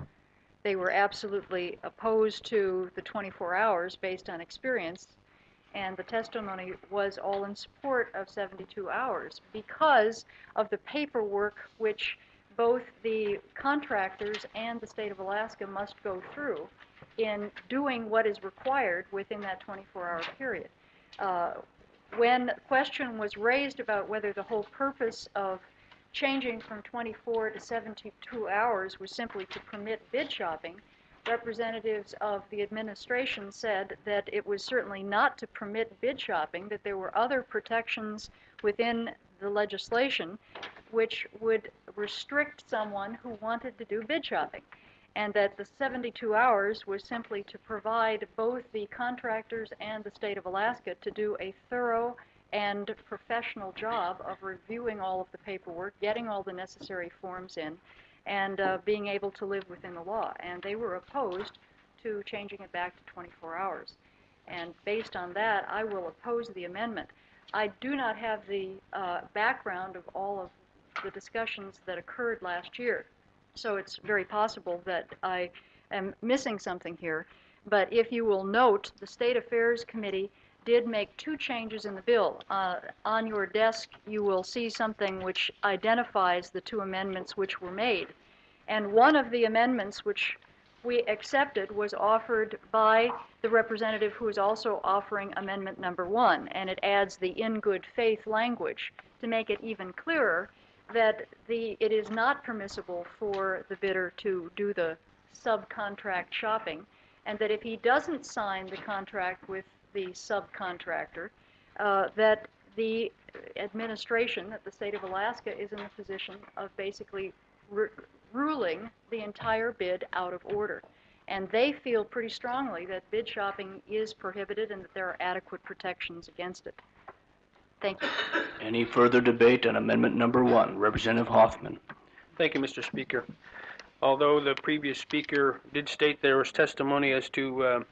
They were absolutely opposed to the twenty-four hours based on experience, and the testimony was all in support of seventy-two hours because of the paperwork which both the contractors and the state of Alaska must go through in doing what is required within that twenty-four hour period. Uh, when the question was raised about whether the whole purpose of changing from twenty-four to seventy-two hours was simply to permit bid shopping, representatives of the administration said that it was certainly not to permit bid shopping, that there were other protections within the legislation which would restrict someone who wanted to do bid shopping, and that the seventy-two hours was simply to provide both the contractors and the state of Alaska to do a thorough and professional job of reviewing all of the paperwork, getting all the necessary forms in, and uh, being able to live within the law. And they were opposed to changing it back to twenty-four hours. And based on that, I will oppose the amendment. I do not have the uh, background of all of the discussions that occurred last year, so it's very possible that I am missing something here. But if you will note, the State Affairs Committee did make two changes in the bill. Uh, on your desk, you will see something which identifies the two amendments which were made. And one of the amendments which we accepted was offered by the representative who is also offering amendment number one, and it adds the in good faith language to make it even clearer that the, it is not permissible for the bidder to do the subcontract shopping, and that if he doesn't sign the contract with the subcontractor, uh, that the administration, that the state of Alaska is in the position of basically r ruling the entire bid out of order. And they feel pretty strongly that bid shopping is prohibited and that there are adequate protections against it. Thank you. Any further debate on amendment number one? Representative Hoffman. Thank you, Mister Speaker. Although the previous speaker did state there was testimony as to uh,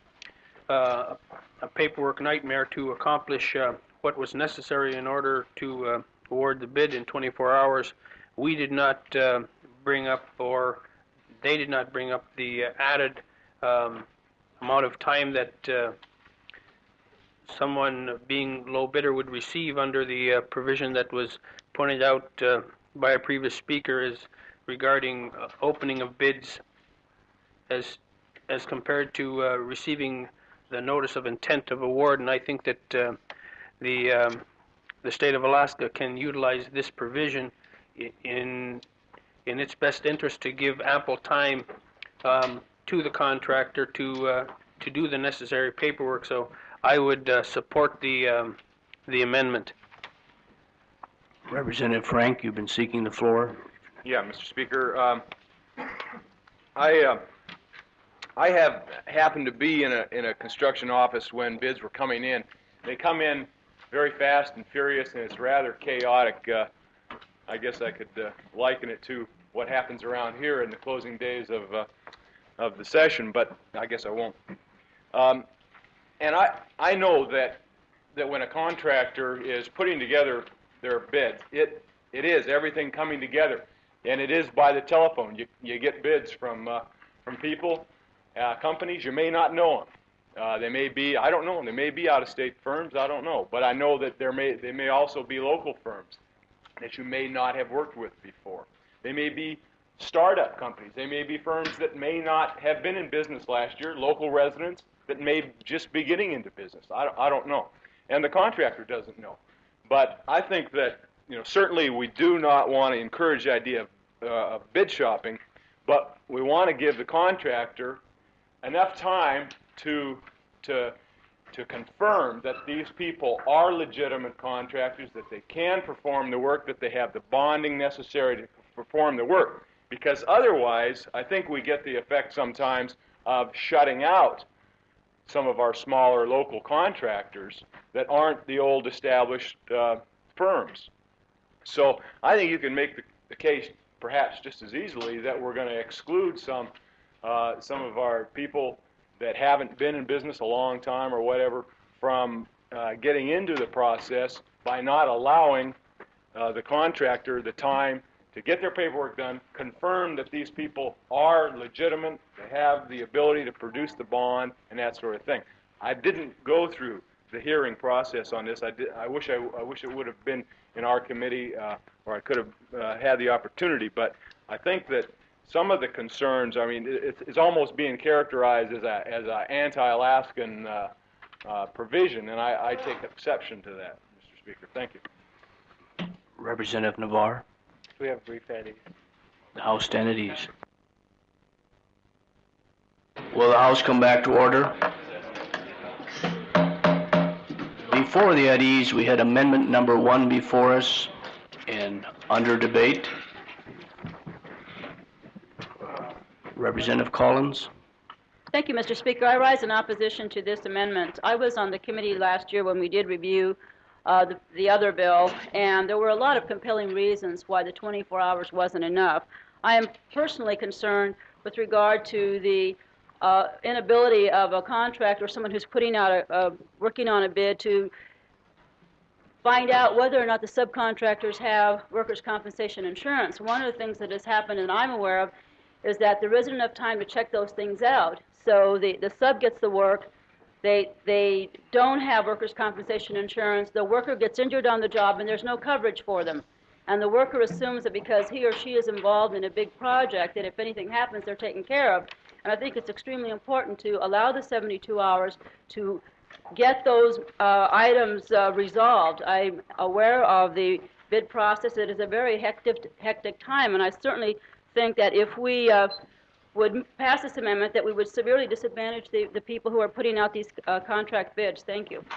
uh, a paperwork nightmare to accomplish uh, what was necessary in order to uh, award the bid in twenty-four hours, we did not uh, bring up, or they did not bring up, the uh, added um, amount of time that uh, someone being low bidder would receive under the uh, provision that was pointed out uh, by a previous speaker is regarding uh, opening of bids as as compared to uh, receiving the notice of intent of award. And I think that uh, the um, the state of Alaska can utilize this provision in in its best interest to give ample time um, to the contractor to uh, to do the necessary paperwork. So I would uh, support the um, the amendment. Representative Frank, you've been seeking the floor. Yeah, Mister Speaker. Um, I uh, I have happened to be in a in a construction office when bids were coming in. They come in very fast and furious, and it's rather chaotic. Uh, I guess I could uh, liken it to what happens around here in the closing days of uh, of the session, but I guess I won't. Um, and I I know that that when a contractor is putting together their bids, it it is everything coming together, and it is by the telephone. You you get bids from uh, from people, uh, companies you may not know them. Uh, they may be, I don't know them. They may be out-of-state firms. I don't know, but I know that there may they may also be local firms that you may not have worked with before. They may be startup companies. They may be firms that may not have been in business last year, local residents that may just be getting into business. I don't, I don't know, and the contractor doesn't know. But I think that, you know, certainly we do not want to encourage the idea of, uh, of bid shopping, but we want to give the contractor enough time to to to confirm that these people are legitimate contractors, that they can perform the work, that they have the bonding necessary to perform the work. Because otherwise, I think we get the effect sometimes of shutting out some of our smaller local contractors that aren't the old established uh, firms. So I think you can make the, the case perhaps just as easily that we're going to exclude some uh, some of our people that haven't been in business a long time or whatever from uh, getting into the process by not allowing uh, the contractor the time to get their paperwork done, confirm that these people are legitimate, they have the ability to produce the bond, and that sort of thing. I didn't go through the hearing process on this. I, did, I wish I, I wish it would have been in our committee, uh, or I could have uh, had the opportunity. But I think that some of the concerns, I mean, it, it's almost being characterized as a as an anti-Alaskan uh, uh, provision, and I, I take exception to that, Mister Speaker. Thank you. Representative Navarre. We have a brief at ease. The House stand at ease. Will the House come back to order? Before the at ease, we had amendment number one before us and under debate. Representative Collins. Thank you, Mister Speaker. I rise in opposition to this amendment. I was on the committee last year when we did review uh, the, the other bill, and there were a lot of compelling reasons why the twenty-four hours wasn't enough. I am personally concerned with regard to the uh, inability of a contractor or someone who's putting out a, uh, working on a bid to find out whether or not the subcontractors have workers' compensation insurance. One of the things that has happened, and I'm aware of, is that there isn't enough time to check those things out. So the, the sub gets the work, they, they don't have workers' compensation insurance, the worker gets injured on the job and there's no coverage for them. And the worker assumes that because he or she is involved in a big project, that if anything happens, they're taken care of. And I think it's extremely important to allow the seventy-two hours to get those uh, items uh, resolved. I'm aware of the bid process. It is a very hectic, hectic time, and I certainly think that if we uh, would pass this amendment, that we would severely disadvantage the, the people who are putting out these uh, contract bids. Thank you.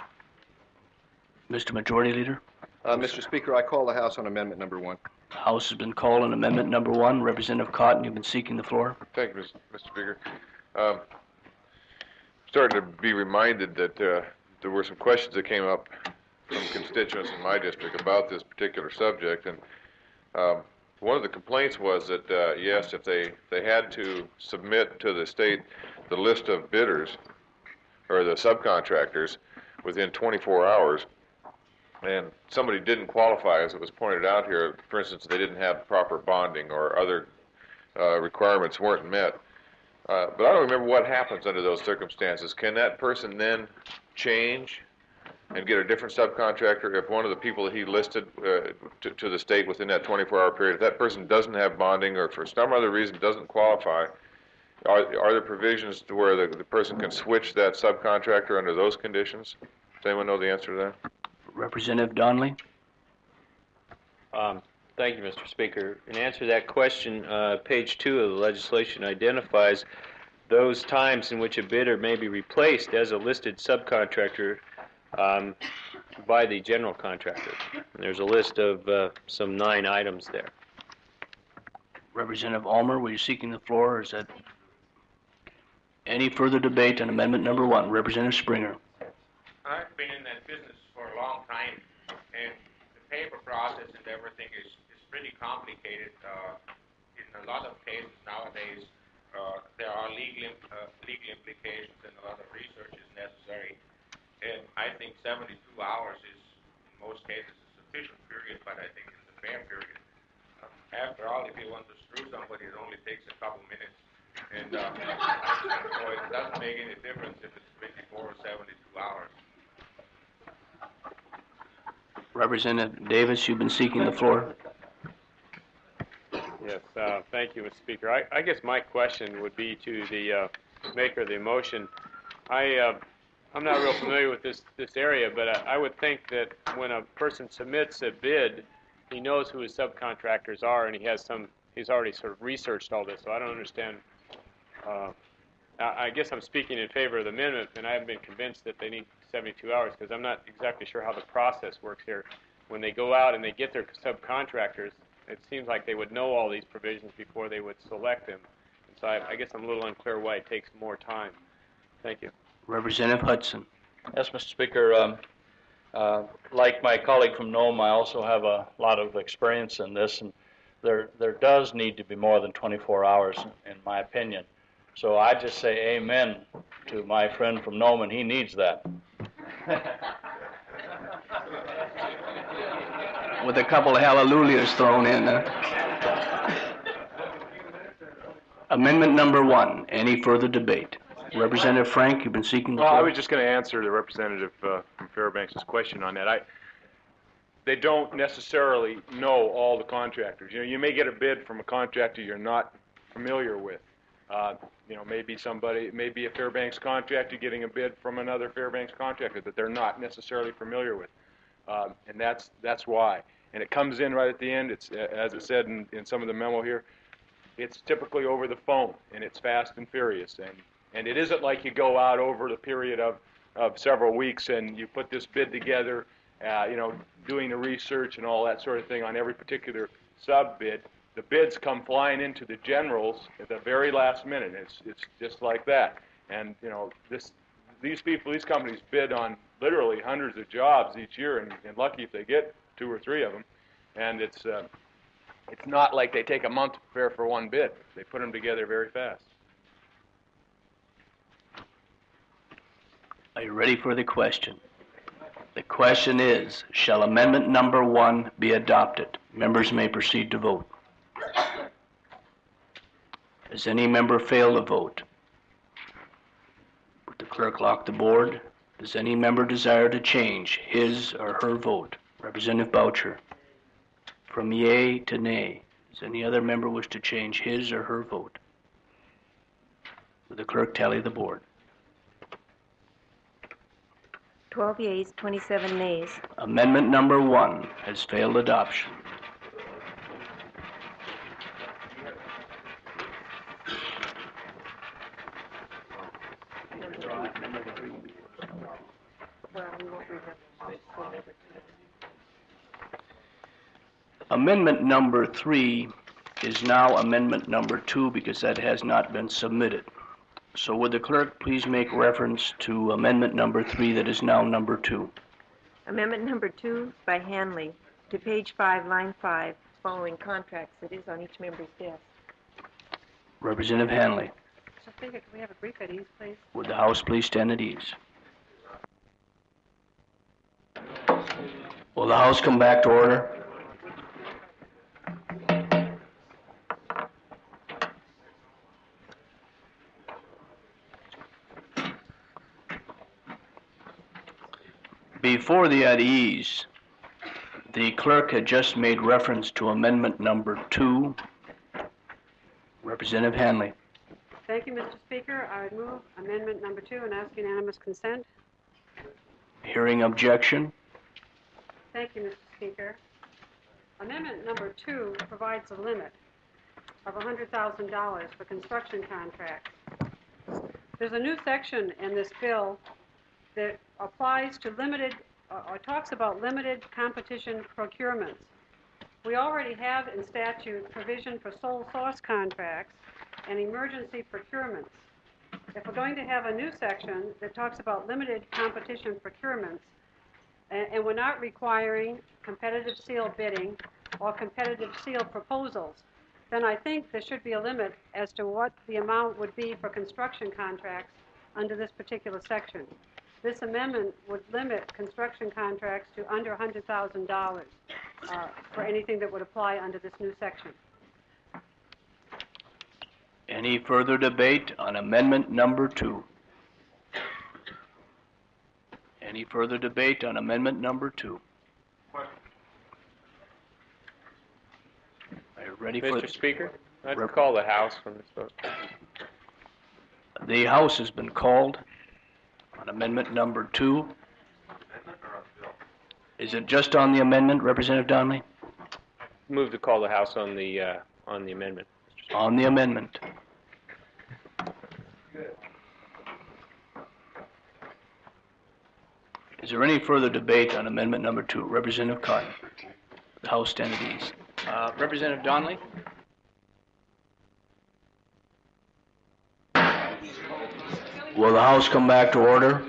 Mister Majority Leader. Uh, Mister Speaker, I call the House on amendment number one. The House has been called on amendment number one. Representative Cotton, you've been seeking the floor. Thank you, Mister Speaker. Um, starting to be reminded that uh, there were some questions that came up from constituents in my district about this particular subject, and um, one of the complaints was that uh, yes, if they they had to submit to the state the list of bidders or the subcontractors within twenty-four hours, and somebody didn't qualify, as it was pointed out here, for instance, they didn't have proper bonding or other uh, requirements weren't met. Uh, but I don't remember what happens under those circumstances. Can that person then change and get a different subcontractor if one of the people that he listed uh, to, to the state within that twenty-four hour period, if that person doesn't have bonding or for some other reason doesn't qualify, are, are there provisions to where the, the person can switch that subcontractor under those conditions? Does anyone know the answer to that? Representative Donnelly. Um, thank you, Mister Speaker. In answer to that question, uh, page two of the legislation identifies those times in which a bidder may be replaced as a listed subcontractor um, by the general contractor. And there's a list of uh, some nine items there. Representative Ulmer, were you seeking the floor, or is that any further debate on amendment number one? Representative Springer. I've been in that business for a long time, and the paper process and everything is, is pretty complicated. Uh, in a lot of cases nowadays, uh, there are legal, uh, legal implications and a lot of research is necessary. And I think seventy-two hours is, in most cases, a sufficient period, but I think it's a fair period. Uh, after all, if you want to screw somebody, it only takes a couple minutes. And uh, so it doesn't make any difference if it's twenty-four or seventy-two hours. Representative Davis, you've been seeking the floor. Yes, uh, thank you, Mister Speaker. I, I guess my question would be to the uh, maker of the motion. I, uh, I'm not real familiar with this, this area, but I, I would think that when a person submits a bid, he knows who his subcontractors are, and he has some, he's already sort of researched all this, so I don't understand. Uh, I, I guess I'm speaking in favor of the amendment, and I haven't been convinced that they need seventy-two hours, because I'm not exactly sure how the process works here. When they go out and they get their subcontractors, it seems like they would know all these provisions before they would select them. And so I, I guess I'm a little unclear why it takes more time. Thank you. Representative Hudson. Yes, Mister Speaker. Um, uh, like my colleague from Nome, I also have a lot of experience in this, and there there does need to be more than twenty-four hours, in my opinion. So I just say amen to my friend from Nome, and he needs that. with a couple of hallelujahs thrown in. Uh, amendment number one. Any further debate? Representative Frank, you've been seeking the Well, floor. I was just going to answer the representative uh, from Fairbanks' question on that. I, they don't necessarily know all the contractors. You know, you may get a bid from a contractor you're not familiar with. Uh, you know, maybe somebody, maybe a Fairbanks contractor getting a bid from another Fairbanks contractor that they're not necessarily familiar with, um, and that's that's why. And it comes in right at the end. It's as it said in, in some of the memo here. It's typically over the phone, and it's fast and furious. And and it isn't like you go out over the period of of several weeks and you put this bid together. Uh, you know, doing the research and all that sort of thing on every particular sub bid. The bids come flying into the generals at the very last minute. It's it's just like that. And you know, this these people, these companies bid on literally hundreds of jobs each year, and, and lucky if they get two or three of them. And it's uh, it's not like they take a month to prepare for one bid. They put them together very fast. Are you ready for the question? The question is, shall amendment number one be adopted? Members may proceed to vote. Has any member failed to vote? Would the clerk lock the board? Does any member desire to change his or her vote? Representative Boucher. From yea to nay. Does any other member wish to change his or her vote? Would the clerk tally the board? twelve yeas, twenty-seven nays. Amendment number one has failed adoption. Amendment number three is now amendment number two because that has not been submitted. So would the clerk please make reference to amendment number three that is now number two? Amendment number two by Hanley to page five, line five, following contracts. It is on each member's desk. Representative Hanley. Mister Speaker, can we have a brief at ease, please? Would the House please stand at ease? Will the House come back to order? Before the at ease, the clerk had just made reference to amendment number two. Representative Hanley. Thank you, Mister Speaker. I would move amendment number two and ask unanimous consent. Hearing objection. Thank you, Mister Speaker. Amendment number two provides a limit of one hundred thousand dollars for construction contracts. There's a new section in this bill that applies to limited, uh, or talks about limited competition procurements. We already have in statute provision for sole source contracts and emergency procurements. If we're going to have a new section that talks about limited competition procurements, and, and we're not requiring competitive seal bidding or competitive seal proposals, then I think there should be a limit as to what the amount would be for construction contracts under this particular section. This amendment would limit construction contracts to under one hundred thousand dollars uh, for anything that would apply under this new section. Any further debate on amendment number two? Any further debate on amendment number two? Are you ready for Mister Speaker, I'd call the House on this vote. The House has been called on amendment number two. Is it just on the amendment, Representative Donnelly? Move to call the House on the uh, on the amendment. On the amendment. Is there any further debate on amendment number two? Representative Cotton. The House stand at ease. Uh, Representative Donnelly? Will the House come back to order?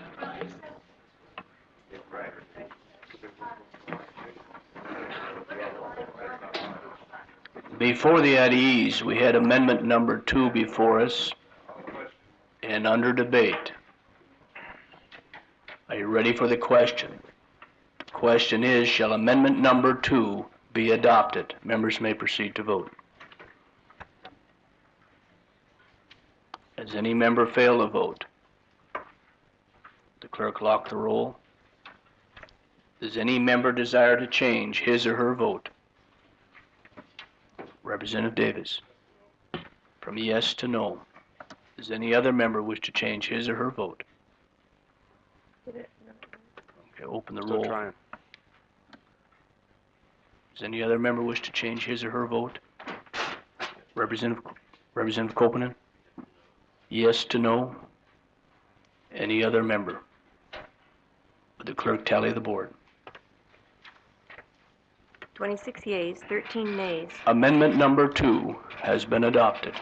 Before the at ease, we had amendment number two before us and under debate. Are you ready for the question? Question is, shall amendment number two be adopted? Members may proceed to vote. Has any member failed to vote? The clerk lock the roll. Does any member desire to change his or her vote? Representative Davis. From yes to no. Does any other member wish to change his or her vote? Okay, open the Still roll. trying. Does any other member wish to change his or her vote? Representative Representative Copeland? Yes to no. Any other member? Would the clerk tally the board? twenty-six yeas, thirteen nays. Amendment number two has been adopted.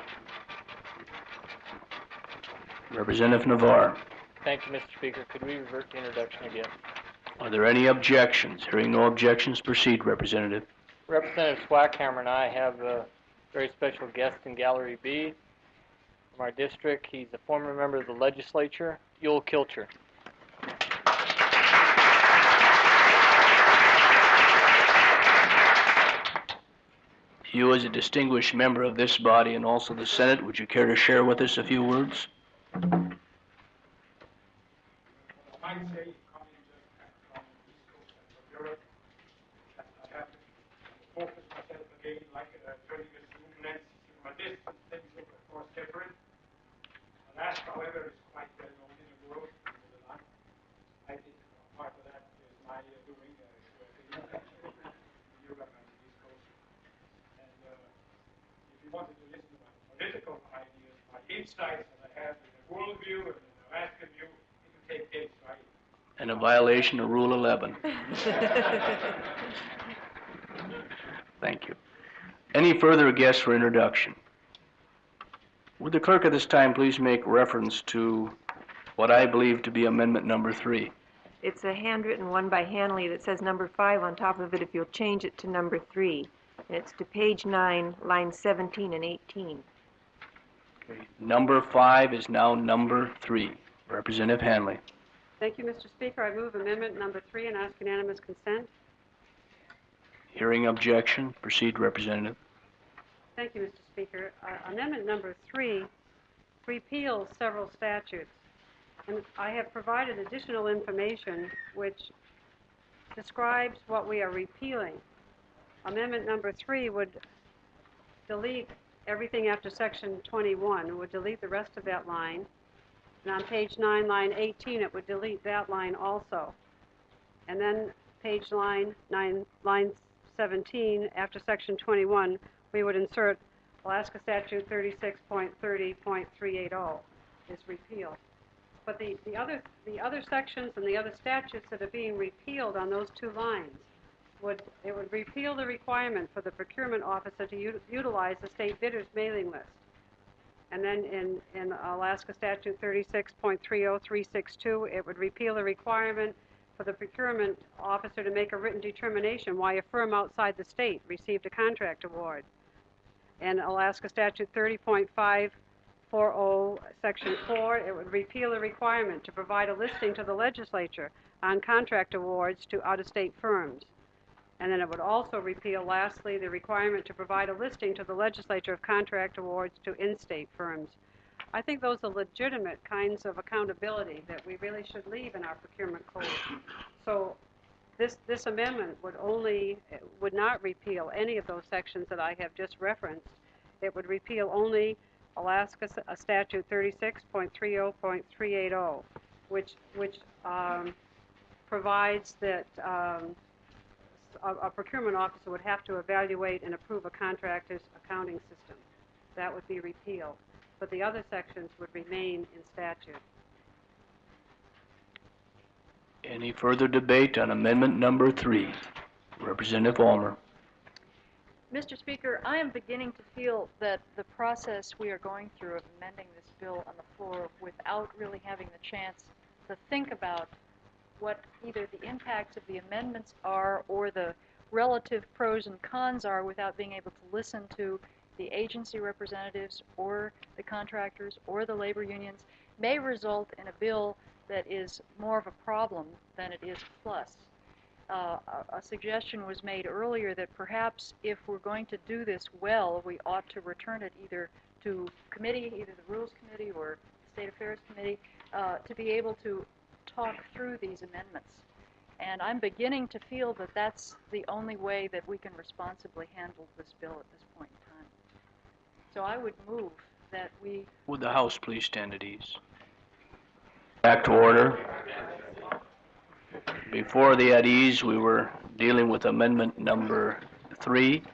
Representative Navarre. Thank you, Mister Speaker. Could we revert to introduction again? Are there any objections? Hearing no objections, proceed, Representative. Representative Swackhammer and I have a very special guest in Gallery B from our district. He's a former member of the legislature, Yul Kilcher. You, as a distinguished member of this body and also the Senate, would you care to share with us a few words? Alaska, however, is quite well known in the world in the land. I think part of that is my uh, doing uh, working in Europe and the East Coast. And uh, if you wanted to listen to my political ideas, my insights that I have in the world view and the Alaskan view, it would take days, right? And a violation of Rule eleven. Thank you. Any further guests for introduction? Would the clerk at this time please make reference to what I believe to be amendment number three? It's a handwritten one by Hanley that says number five on top of it if you'll change it to number three. And it's to page nine, lines seventeen and eighteen. Okay. Number five is now number three. Representative Hanley. Thank you, Mister Speaker. I move amendment number three and ask unanimous consent. Hearing objection, proceed, Representative. Thank you, Mister Speaker. Uh, amendment number three repeals several statutes, and I have provided additional information which describes what we are repealing. Amendment number three would delete everything after section twenty-one. It would delete the rest of that line. And on page nine, line eighteen, it would delete that line also. And then page line nine, line seventeen, after section twenty-one, we would insert Alaska Statute thirty-six point thirty point three eighty is repealed. But the, the other the other sections and the other statutes that are being repealed on those two lines would it would repeal the requirement for the procurement officer to u utilize the state bidder's mailing list. And then in, in Alaska Statute thirty-six point three oh three six two, it would repeal the requirement for the procurement officer to make a written determination why a firm outside the state received a contract award. And Alaska Statute thirty point five forty, Section four, it would repeal the requirement to provide a listing to the legislature on contract awards to out-of-state firms. And then it would also repeal, lastly, the requirement to provide a listing to the legislature of contract awards to in-state firms. I think those are legitimate kinds of accountability that we really should leave in our procurement code. So this, this amendment would only, would not repeal any of those sections that I have just referenced. It would repeal only Alaska Statute thirty-six point three oh point three eighty, which, which um, provides that um, a, a procurement officer would have to evaluate and approve a contractor's accounting system. That would be repealed. But the other sections would remain in statute. Any further debate on amendment number three? Representative Ulmer. Mister Speaker, I am beginning to feel that the process we are going through of amending this bill on the floor without really having the chance to think about what either the impacts of the amendments are or the relative pros and cons are without being able to listen to the agency representatives or the contractors or the labor unions may result in a bill that is more of a problem than it is a plus. uh, a, a suggestion was made earlier that perhaps if we're going to do this well, we ought to return it either to committee, either the Rules Committee or State Affairs Committee, uh, to be able to talk through these amendments. And I'm beginning to feel that that's the only way that we can responsibly handle this bill at this point in time. So I would move that we... Would the House please stand at ease? Back to order. Before the at ease, we were dealing with amendment number three.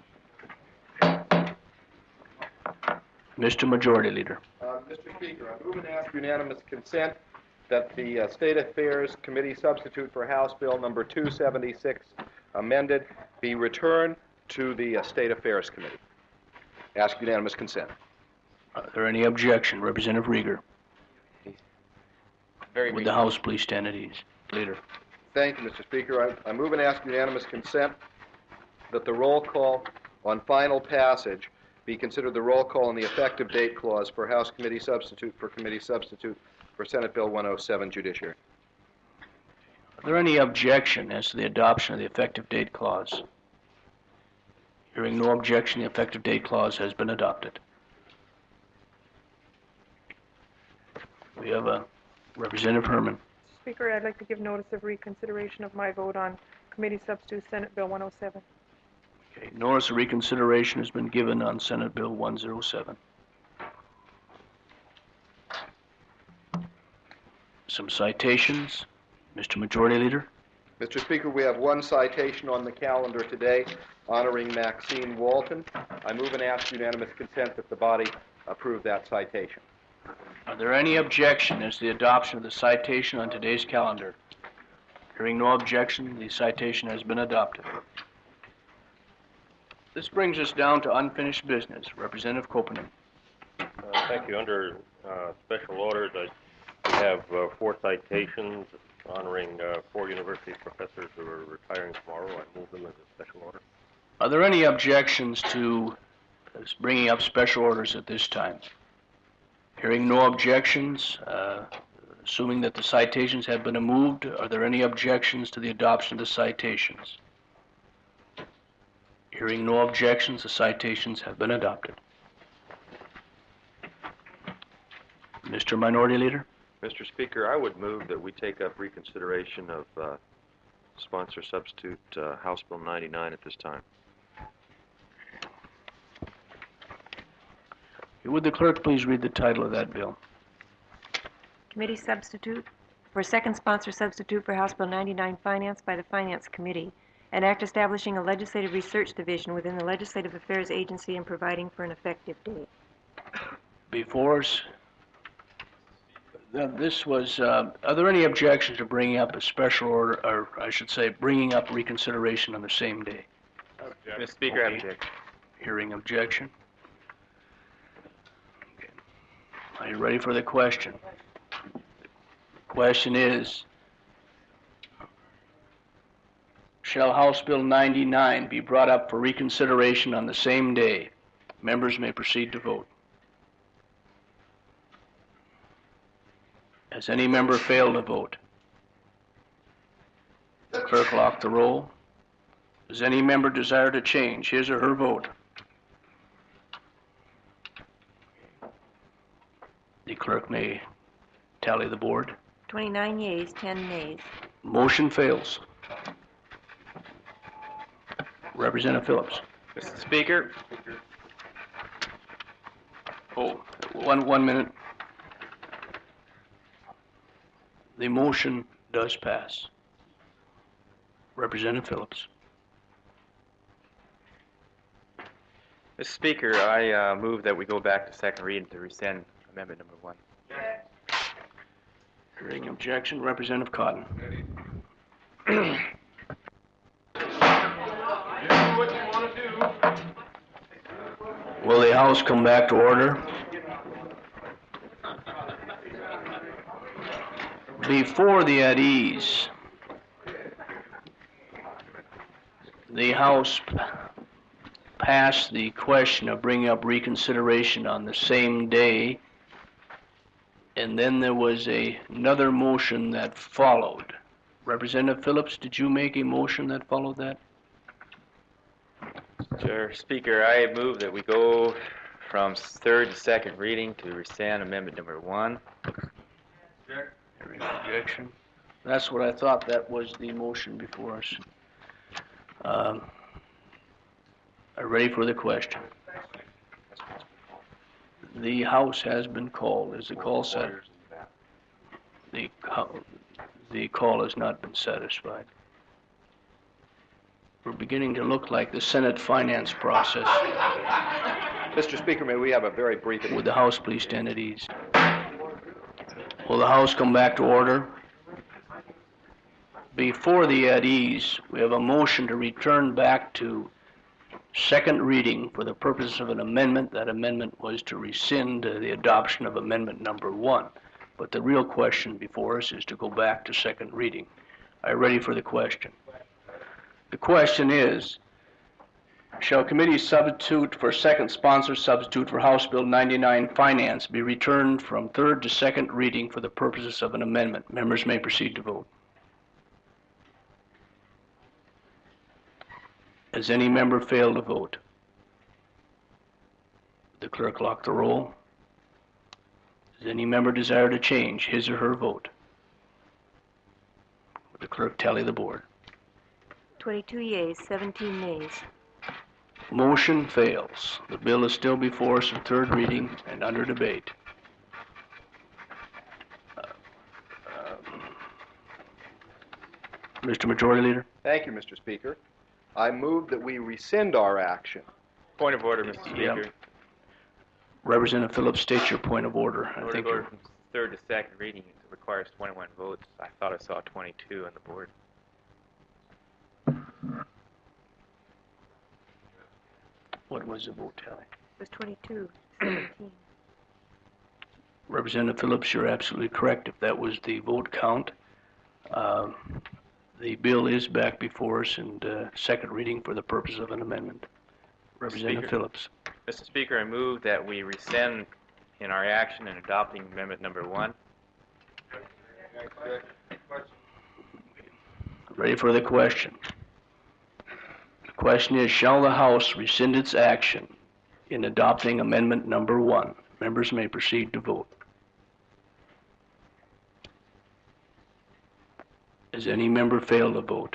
Mister Majority Leader. Uh, Mister Speaker, I move and ask unanimous consent that the uh, State Affairs Committee substitute for House Bill number two seventy-six amended be returned to the uh, State Affairs Committee. Ask unanimous consent. Are there any objection? Representative Rieger. Very Would the House please stand at ease? Leader. Thank you, Mister Speaker. I, I move and ask unanimous consent that the roll call on final passage be considered the roll call on the effective date clause for House Committee substitute for Committee substitute for Senate Bill one oh seven Judiciary. Are there any objection as to the adoption of the effective date clause? Hearing no objection, the effective date clause has been adopted. We have a Representative Herman. Speaker, I'd like to give notice of reconsideration of my vote on Committee Substitute Senate Bill one oh seven. Okay, notice of reconsideration has been given on Senate Bill one oh seven. Some citations. Mister Majority Leader. Mister Speaker, we have one citation on the calendar today honoring Maxine Walton. I move and ask unanimous consent that the body approve that citation. Are there any objection as to the adoption of the citation on today's calendar? Hearing no objection, the citation has been adopted. This brings us down to unfinished business. Representative Copeland. Uh, thank you. Under uh, special orders, I have uh, four citations honoring uh, four university professors who are retiring tomorrow. I move them as a special order. Are there any objections to bringing up special orders at this time? Hearing no objections, uh, assuming that the citations have been moved, are there any objections to the adoption of the citations? Hearing no objections, the citations have been adopted. Mister Minority Leader. Mister Speaker, I would move that we take up reconsideration of uh, sponsor substitute uh, House Bill ninety-nine at this time. Would the clerk please read the title of that bill? Committee Substitute for Second Sponsor Substitute for House Bill ninety-nine Finance by the Finance Committee, an act establishing a legislative research division within the Legislative Affairs Agency and providing for an effective date. Before us, this was, uh, are there any objections to bringing up a special order, or I should say, bringing up reconsideration on the same day? Mister Speaker, I object. Hearing objection. Okay. Are you ready for the question? The question is, shall House Bill ninety-nine be brought up for reconsideration on the same day? Members may proceed to vote. Has any member failed to vote? The clerk lock the roll. Does any member desire to change his or her vote? The clerk may tally the board. twenty-nine yeas, ten nays. Motion fails. Representative Phillips. Mister Speaker. Oh, one, one minute. The motion does pass. Representative Phillips. Mister Speaker, I uh, move that we go back to second reading to rescind amendment number one. Hearing objection, Representative Cotton. Will the House come back to order? Before the at ease, the House passed the question of bringing up reconsideration on the same day, and then there was a, another motion that followed, Representative Phillips, did you make a motion that followed that? Sure. Speaker, I move that we go from third to second reading to rescind amendment number one. Hearing objection. That's what I thought that was the motion before us. Um, are ready for the question? The House has been called. Is the call set? The, the call has not been satisfied. We're beginning to look like the Senate finance process. Mister Speaker, may we have a very brief... Would the House please stand at ease? Will the House come back to order? Before the at ease, we have a motion to return back to second reading for the purpose of an amendment. That amendment was to rescind uh, the adoption of amendment number one. But the real question before us is to go back to second reading. Are you ready for the question? The question is, shall committee substitute for second sponsor substitute for House Bill ninety-nine Finance be returned from third to second reading for the purposes of an amendment? Members may proceed to vote. Has any member failed to vote? The clerk lock the roll. Does any member desire to change his or her vote? Would the clerk tally the board? twenty-two yeas, seventeen nays. Motion fails. The bill is still before us in third reading and under debate. Uh, um, Mister Majority Leader? Thank you, Mister Speaker. I move that we rescind our action. Point of order, Mister Speaker. Yep. Representative Phillips, state your point of order. I Order think to go you're- from third to second reading it requires twenty-one votes. I thought I saw twenty-two on the board. What was the vote tally? It was twenty-two, seventeen. Representative Phillips, you're absolutely correct. If that was the vote count, uh, the bill is back before us in uh, second reading for the purpose of an amendment. Representative Speaker. Phillips. Mister Speaker, I move that we rescind in our action in adopting amendment number one. Ready for the question. The question is, shall the House rescind its action in adopting amendment number one? Members may proceed to vote. Has any member failed to vote?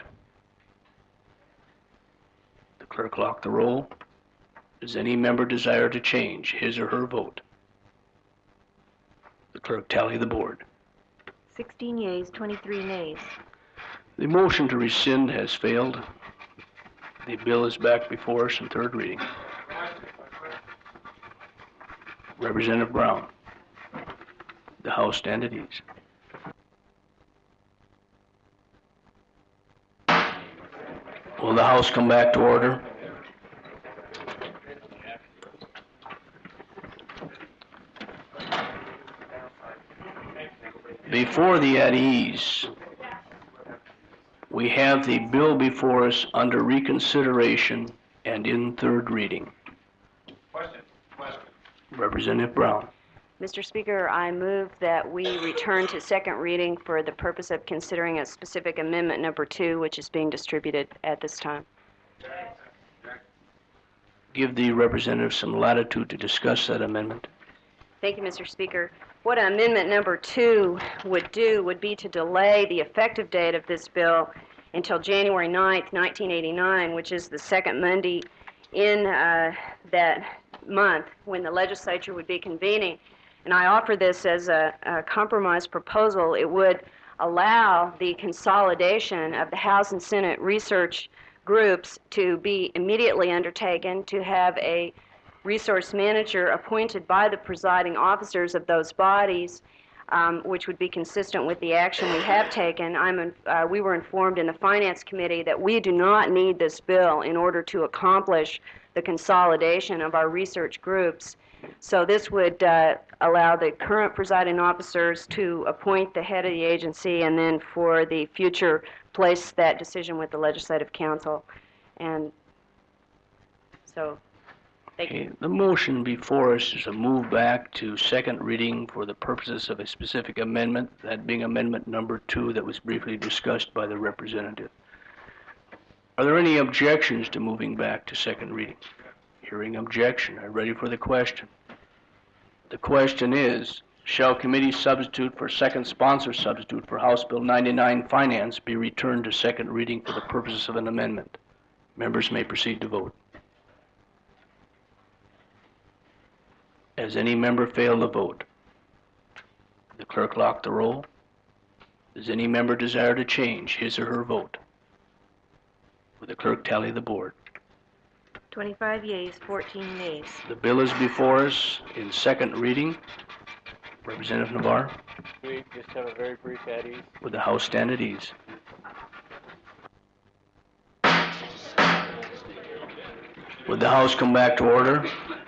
The clerk lock the roll. Does any member desire to change his or her vote? The clerk tally the board. sixteen yeas, twenty-three nays. The motion to rescind has failed. The bill is back before us in third reading. Representative Brown. The House stand at ease. Will the House come back to order? Before the at ease, we have the bill before us under reconsideration and in third reading. Question. Question. Representative Brown. Mister Speaker, I move that we return to second reading for the purpose of considering a specific amendment number two, which is being distributed at this time. Give the representative some latitude to discuss that amendment. Thank you, Mister Speaker. What amendment number two would do would be to delay the effective date of this bill until January ninth, nineteen eighty-nine, which is the second Monday in uh, that month when the legislature would be convening. And I offer this as a, a compromise proposal. It would allow the consolidation of the House and Senate research groups to be immediately undertaken, to have a resource manager appointed by the presiding officers of those bodies, um, which would be consistent with the action we have taken. I'm in, uh, we were informed in the Finance Committee that we do not need this bill in order to accomplish the consolidation of our research groups. So this would uh, allow the current presiding officers to appoint the head of the agency and then for the future place that decision with the Legislative Council. And so Thank you. Okay, the motion before us is a move back to second reading for the purposes of a specific amendment, that being amendment number two that was briefly discussed by the representative. Are there any objections to moving back to second reading? Hearing objection, I'm ready for the question. The question is, shall committee substitute for second sponsor substitute for House Bill ninety-nine Finance be returned to second reading for the purposes of an amendment? Members may proceed to vote. Has any member failed to vote? The clerk lock the roll. Does any member desire to change his or her vote? Will the clerk tally the board? twenty-five yeas, fourteen nays. The bill is before us in second reading. Representative Navarre, We just have a very brief at ease. would the House stand at ease? Would the House come back to order?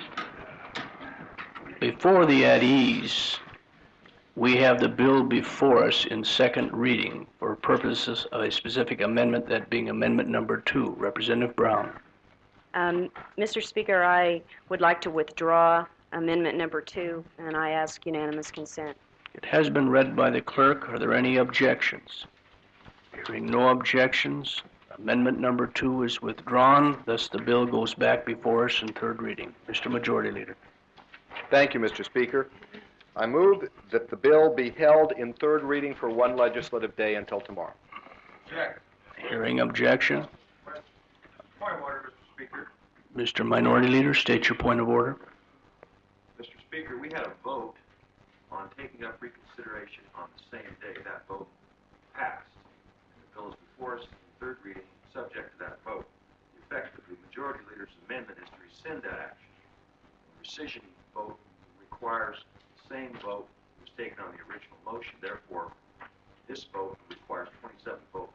Before the at ease, we have the bill before us in second reading for purposes of a specific amendment, that being amendment number two. Representative Brown. Um, Mister Speaker, I would like to withdraw amendment number two, and I ask unanimous consent. It has been read by the clerk. Are there any objections? Hearing no objections, amendment number two is withdrawn. Thus, the bill goes back before us in third reading. Mister Majority Leader. Thank you, Mister Speaker. I move that the bill be held in third reading for one legislative day until tomorrow. Check. Hearing objection. Point of order, Mister Speaker. Mister Minority Leader, state your point of order. Mister Speaker, we had a vote on taking up reconsideration on the same day. That vote passed. The bill is before us in third reading, subject to that vote. The effect of the Majority Leader's amendment is to rescind that action. The rescission vote requires the same vote that was taken on the original motion. Therefore, this vote requires twenty-seven votes.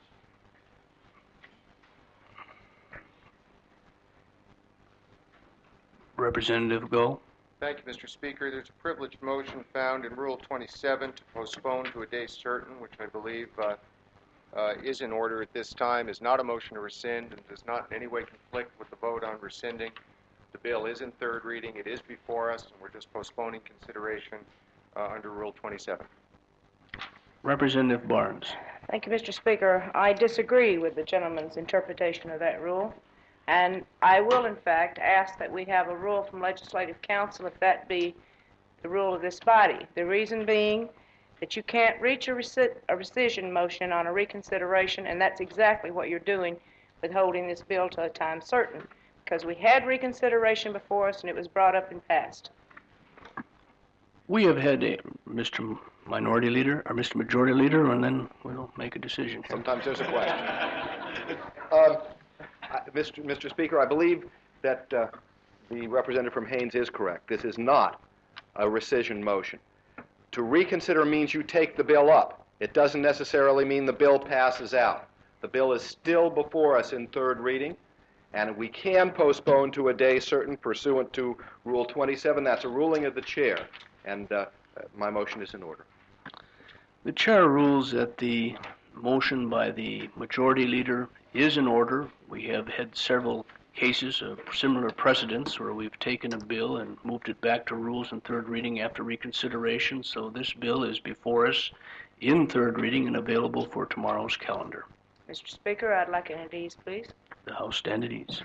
Representative Go. Thank you, Mister Speaker. There's a privileged motion found in Rule twenty-seven to postpone to a day certain, which I believe uh, uh, is in order at this time, is not a motion to rescind and does not in any way conflict with the vote on rescinding. The bill is in third reading. It is before us, and we're just postponing consideration uh, under Rule twenty-seven. Representative Barnes. Thank you, Mister Speaker. I disagree with the gentleman's interpretation of that rule, and I will, in fact, ask that we have a rule from Legislative Council, if that be the rule of this body. The reason being that you can't reach a, reci a rescission motion on a reconsideration, and that's exactly what you're doing with holding this bill to a time certain, because we had reconsideration before us and it was brought up and passed. We have had a Mister Minority Leader, or Mister Majority Leader, and then we'll make a decision. Sometimes there's a question. um, I, Mister Mister Speaker, I believe that uh, the representative from Haines is correct. This is not a rescission motion. To reconsider means you take the bill up. It doesn't necessarily mean the bill passes out. The bill is still before us in third reading, and we can postpone to a day certain pursuant to Rule twenty-seven. That's a ruling of the chair, and uh, my motion is in order. The chair rules that the motion by the Majority Leader is in order. We have had several cases of similar precedents where we've taken a bill and moved it back to rules in third reading after reconsideration, so this bill is before us in third reading and available for tomorrow's calendar. Mister Speaker, I'd like an at ease, please. The House stand at ease.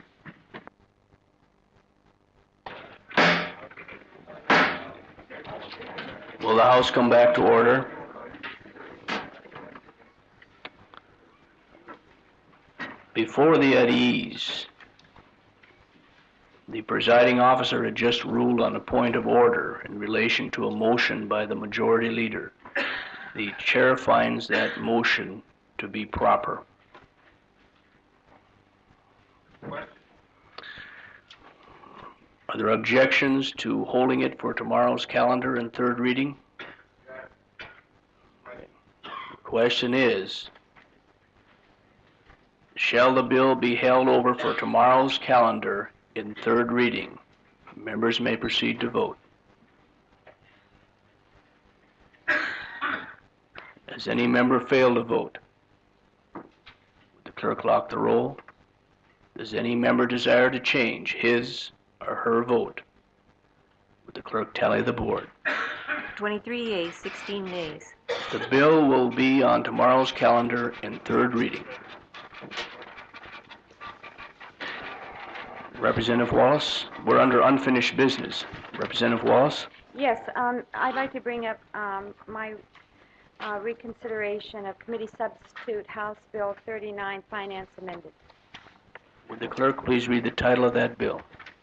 Will the House come back to order? Before the at ease, the presiding officer had just ruled on a point of order in relation to a motion by the Majority Leader. The chair finds that motion to be proper. Are there objections to holding it for tomorrow's calendar in third reading? The question is, shall the bill be held over for tomorrow's calendar in third reading? Members may proceed to vote. Has any member failed to vote? Would the clerk lock the roll? Does any member desire to change his or her vote? Would the clerk tally the board? twenty-three yeas, sixteen nays. The bill will be on tomorrow's calendar in third reading. Representative Wallace, we're under unfinished business. Representative Wallace? Yes, um, I'd like to bring up um, my uh, reconsideration of Committee Substitute House Bill thirty-nine, Finance Amended. Would the clerk please read the title of that bill?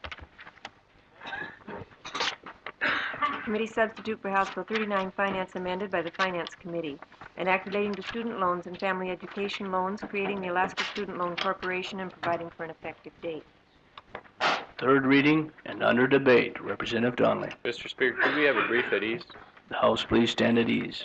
Committee substitute for House Bill thirty-nine, Finance Amended by the Finance Committee. An act relating to student loans and family education loans, creating the Alaska Student Loan Corporation and providing for an effective date. Third reading and under debate. Representative Donnelly. Mister Speaker, could we have a brief at ease? The House please stand at ease.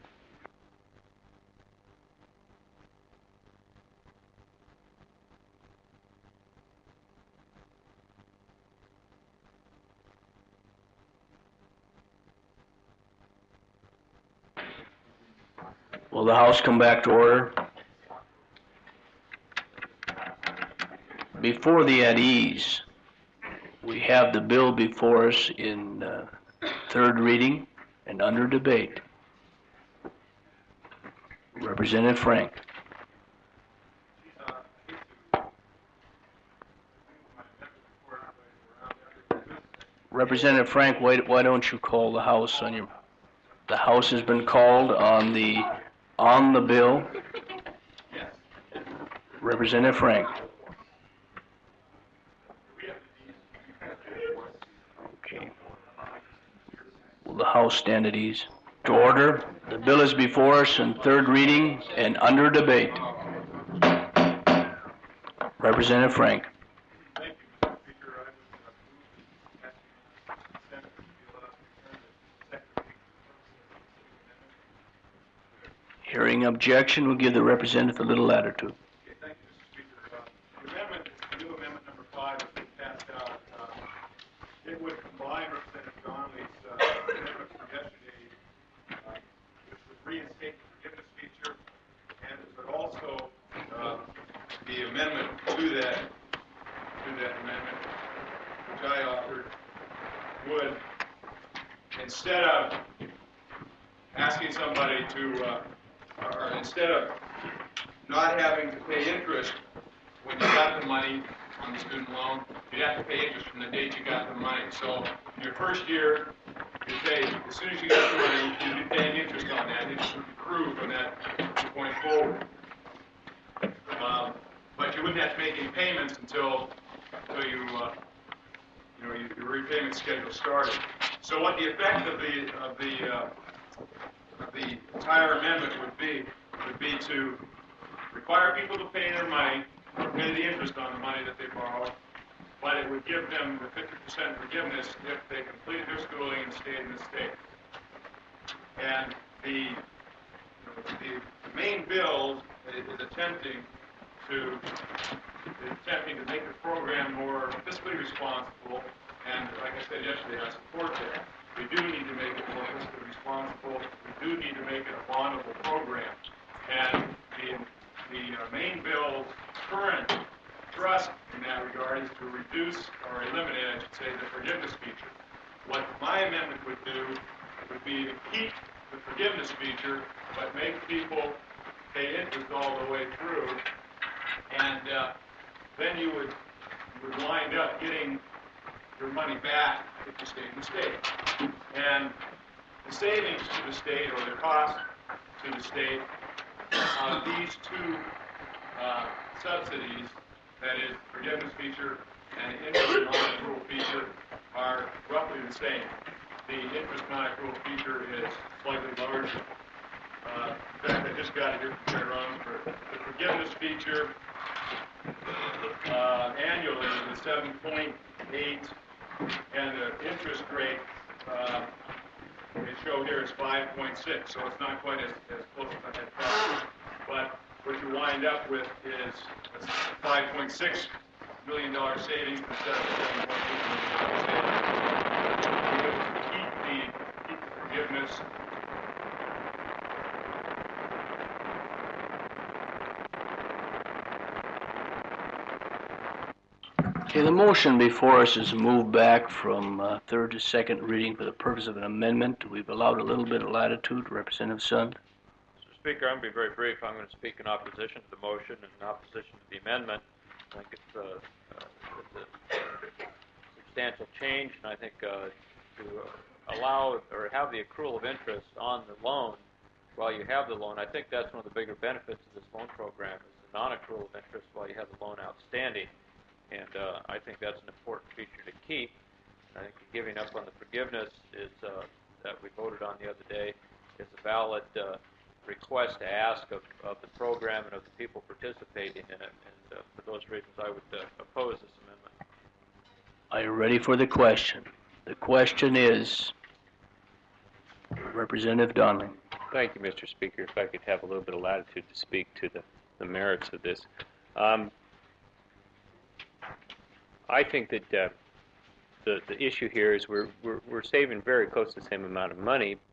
Will the House come back to order? Before the at ease, we have the bill before us in uh, third reading and under debate. Representative Frank. Representative Frank, why, why don't you call the House on your... The House has been called on the on the bill. Representative Frank. Okay. Will the House stand at ease? To order. The bill is before us in third reading and under debate. Representative Frank. Hearing objection, we'll give the representative a little latitude. Okay, thank you, Mister Speaker. Uh, the amendment, the new amendment number five has been passed out. Uh, it would combine Representative Donnelly's uh, amendment from yesterday, uh, which would reinstate the forgiveness feature, and it would also uh, the amendment to that to that amendment, which I offered, would instead of asking somebody to uh, or instead of not having to pay interest when you got the money on the student loan, you'd have to pay interest from the date you got the money. So your first year, you pay, as soon as you got the money, you'd be paying interest on that. Interest would accrue from that point forward. Um, but you wouldn't have to make any payments until, until you, uh, you know, your repayment schedule started. So what the effect of the, of the uh, the entire amendment would be would be to require people to pay their money or pay the interest on the money that they borrow, but it would give them the fifty percent forgiveness if they completed their schooling and stayed in the state. And the the, the main bill is attempting to is attempting to make the program more fiscally responsible, and like I said yesterday, I support that. We do need to make it more fiscally responsible. We do need to make it a bondable program. And the, the uh, main bill's current thrust in that regard is to reduce or eliminate, I should say, the forgiveness feature. What my amendment would do would be to keep the forgiveness feature, but make people pay interest all the way through. And uh, then you would, you would wind up getting your money back if you stay in the state. And the savings to the state, or the cost to the state, of these two uh, subsidies, that is, forgiveness feature and interest non-accrual feature, are roughly the same. The interest non-accrual feature is slightly larger. Uh, in fact, I just got it here from Ron. For the forgiveness feature uh, annually is seven point eight. And the interest rate, uh, they show here is five point six, so it's not quite as, as close as I had thought. But what you wind up with is a five point six million dollars savings instead of seven point eight million dollars savings. Because keep the, keep the forgiveness. Okay, the motion before us is moved back from uh, third to second reading for the purpose of an amendment. We've allowed a little bit of latitude. Representative Sund. Mister Speaker, I'm going to be very brief. I'm going to speak in opposition to the motion and in opposition to the amendment. I think it's, uh, uh, it's a substantial change, and I think uh, to allow or have the accrual of interest on the loan while you have the loan, I think that's one of the bigger benefits of this loan program is the non-accrual of interest while you have the loan outstanding. And uh, I think that's an important feature to keep. I think giving up on the forgiveness is uh, that we voted on the other day is a valid uh, request to ask of, of the program and of the people participating in it. And uh, for those reasons, I would uh, oppose this amendment. Are you ready for the question? The question is, Representative Donlin. Thank you, Mister Speaker. If I could have a little bit of latitude to speak to the, the merits of this. Um, I think that uh, the, the issue here is we're, we're, we're saving very close to the same amount of money,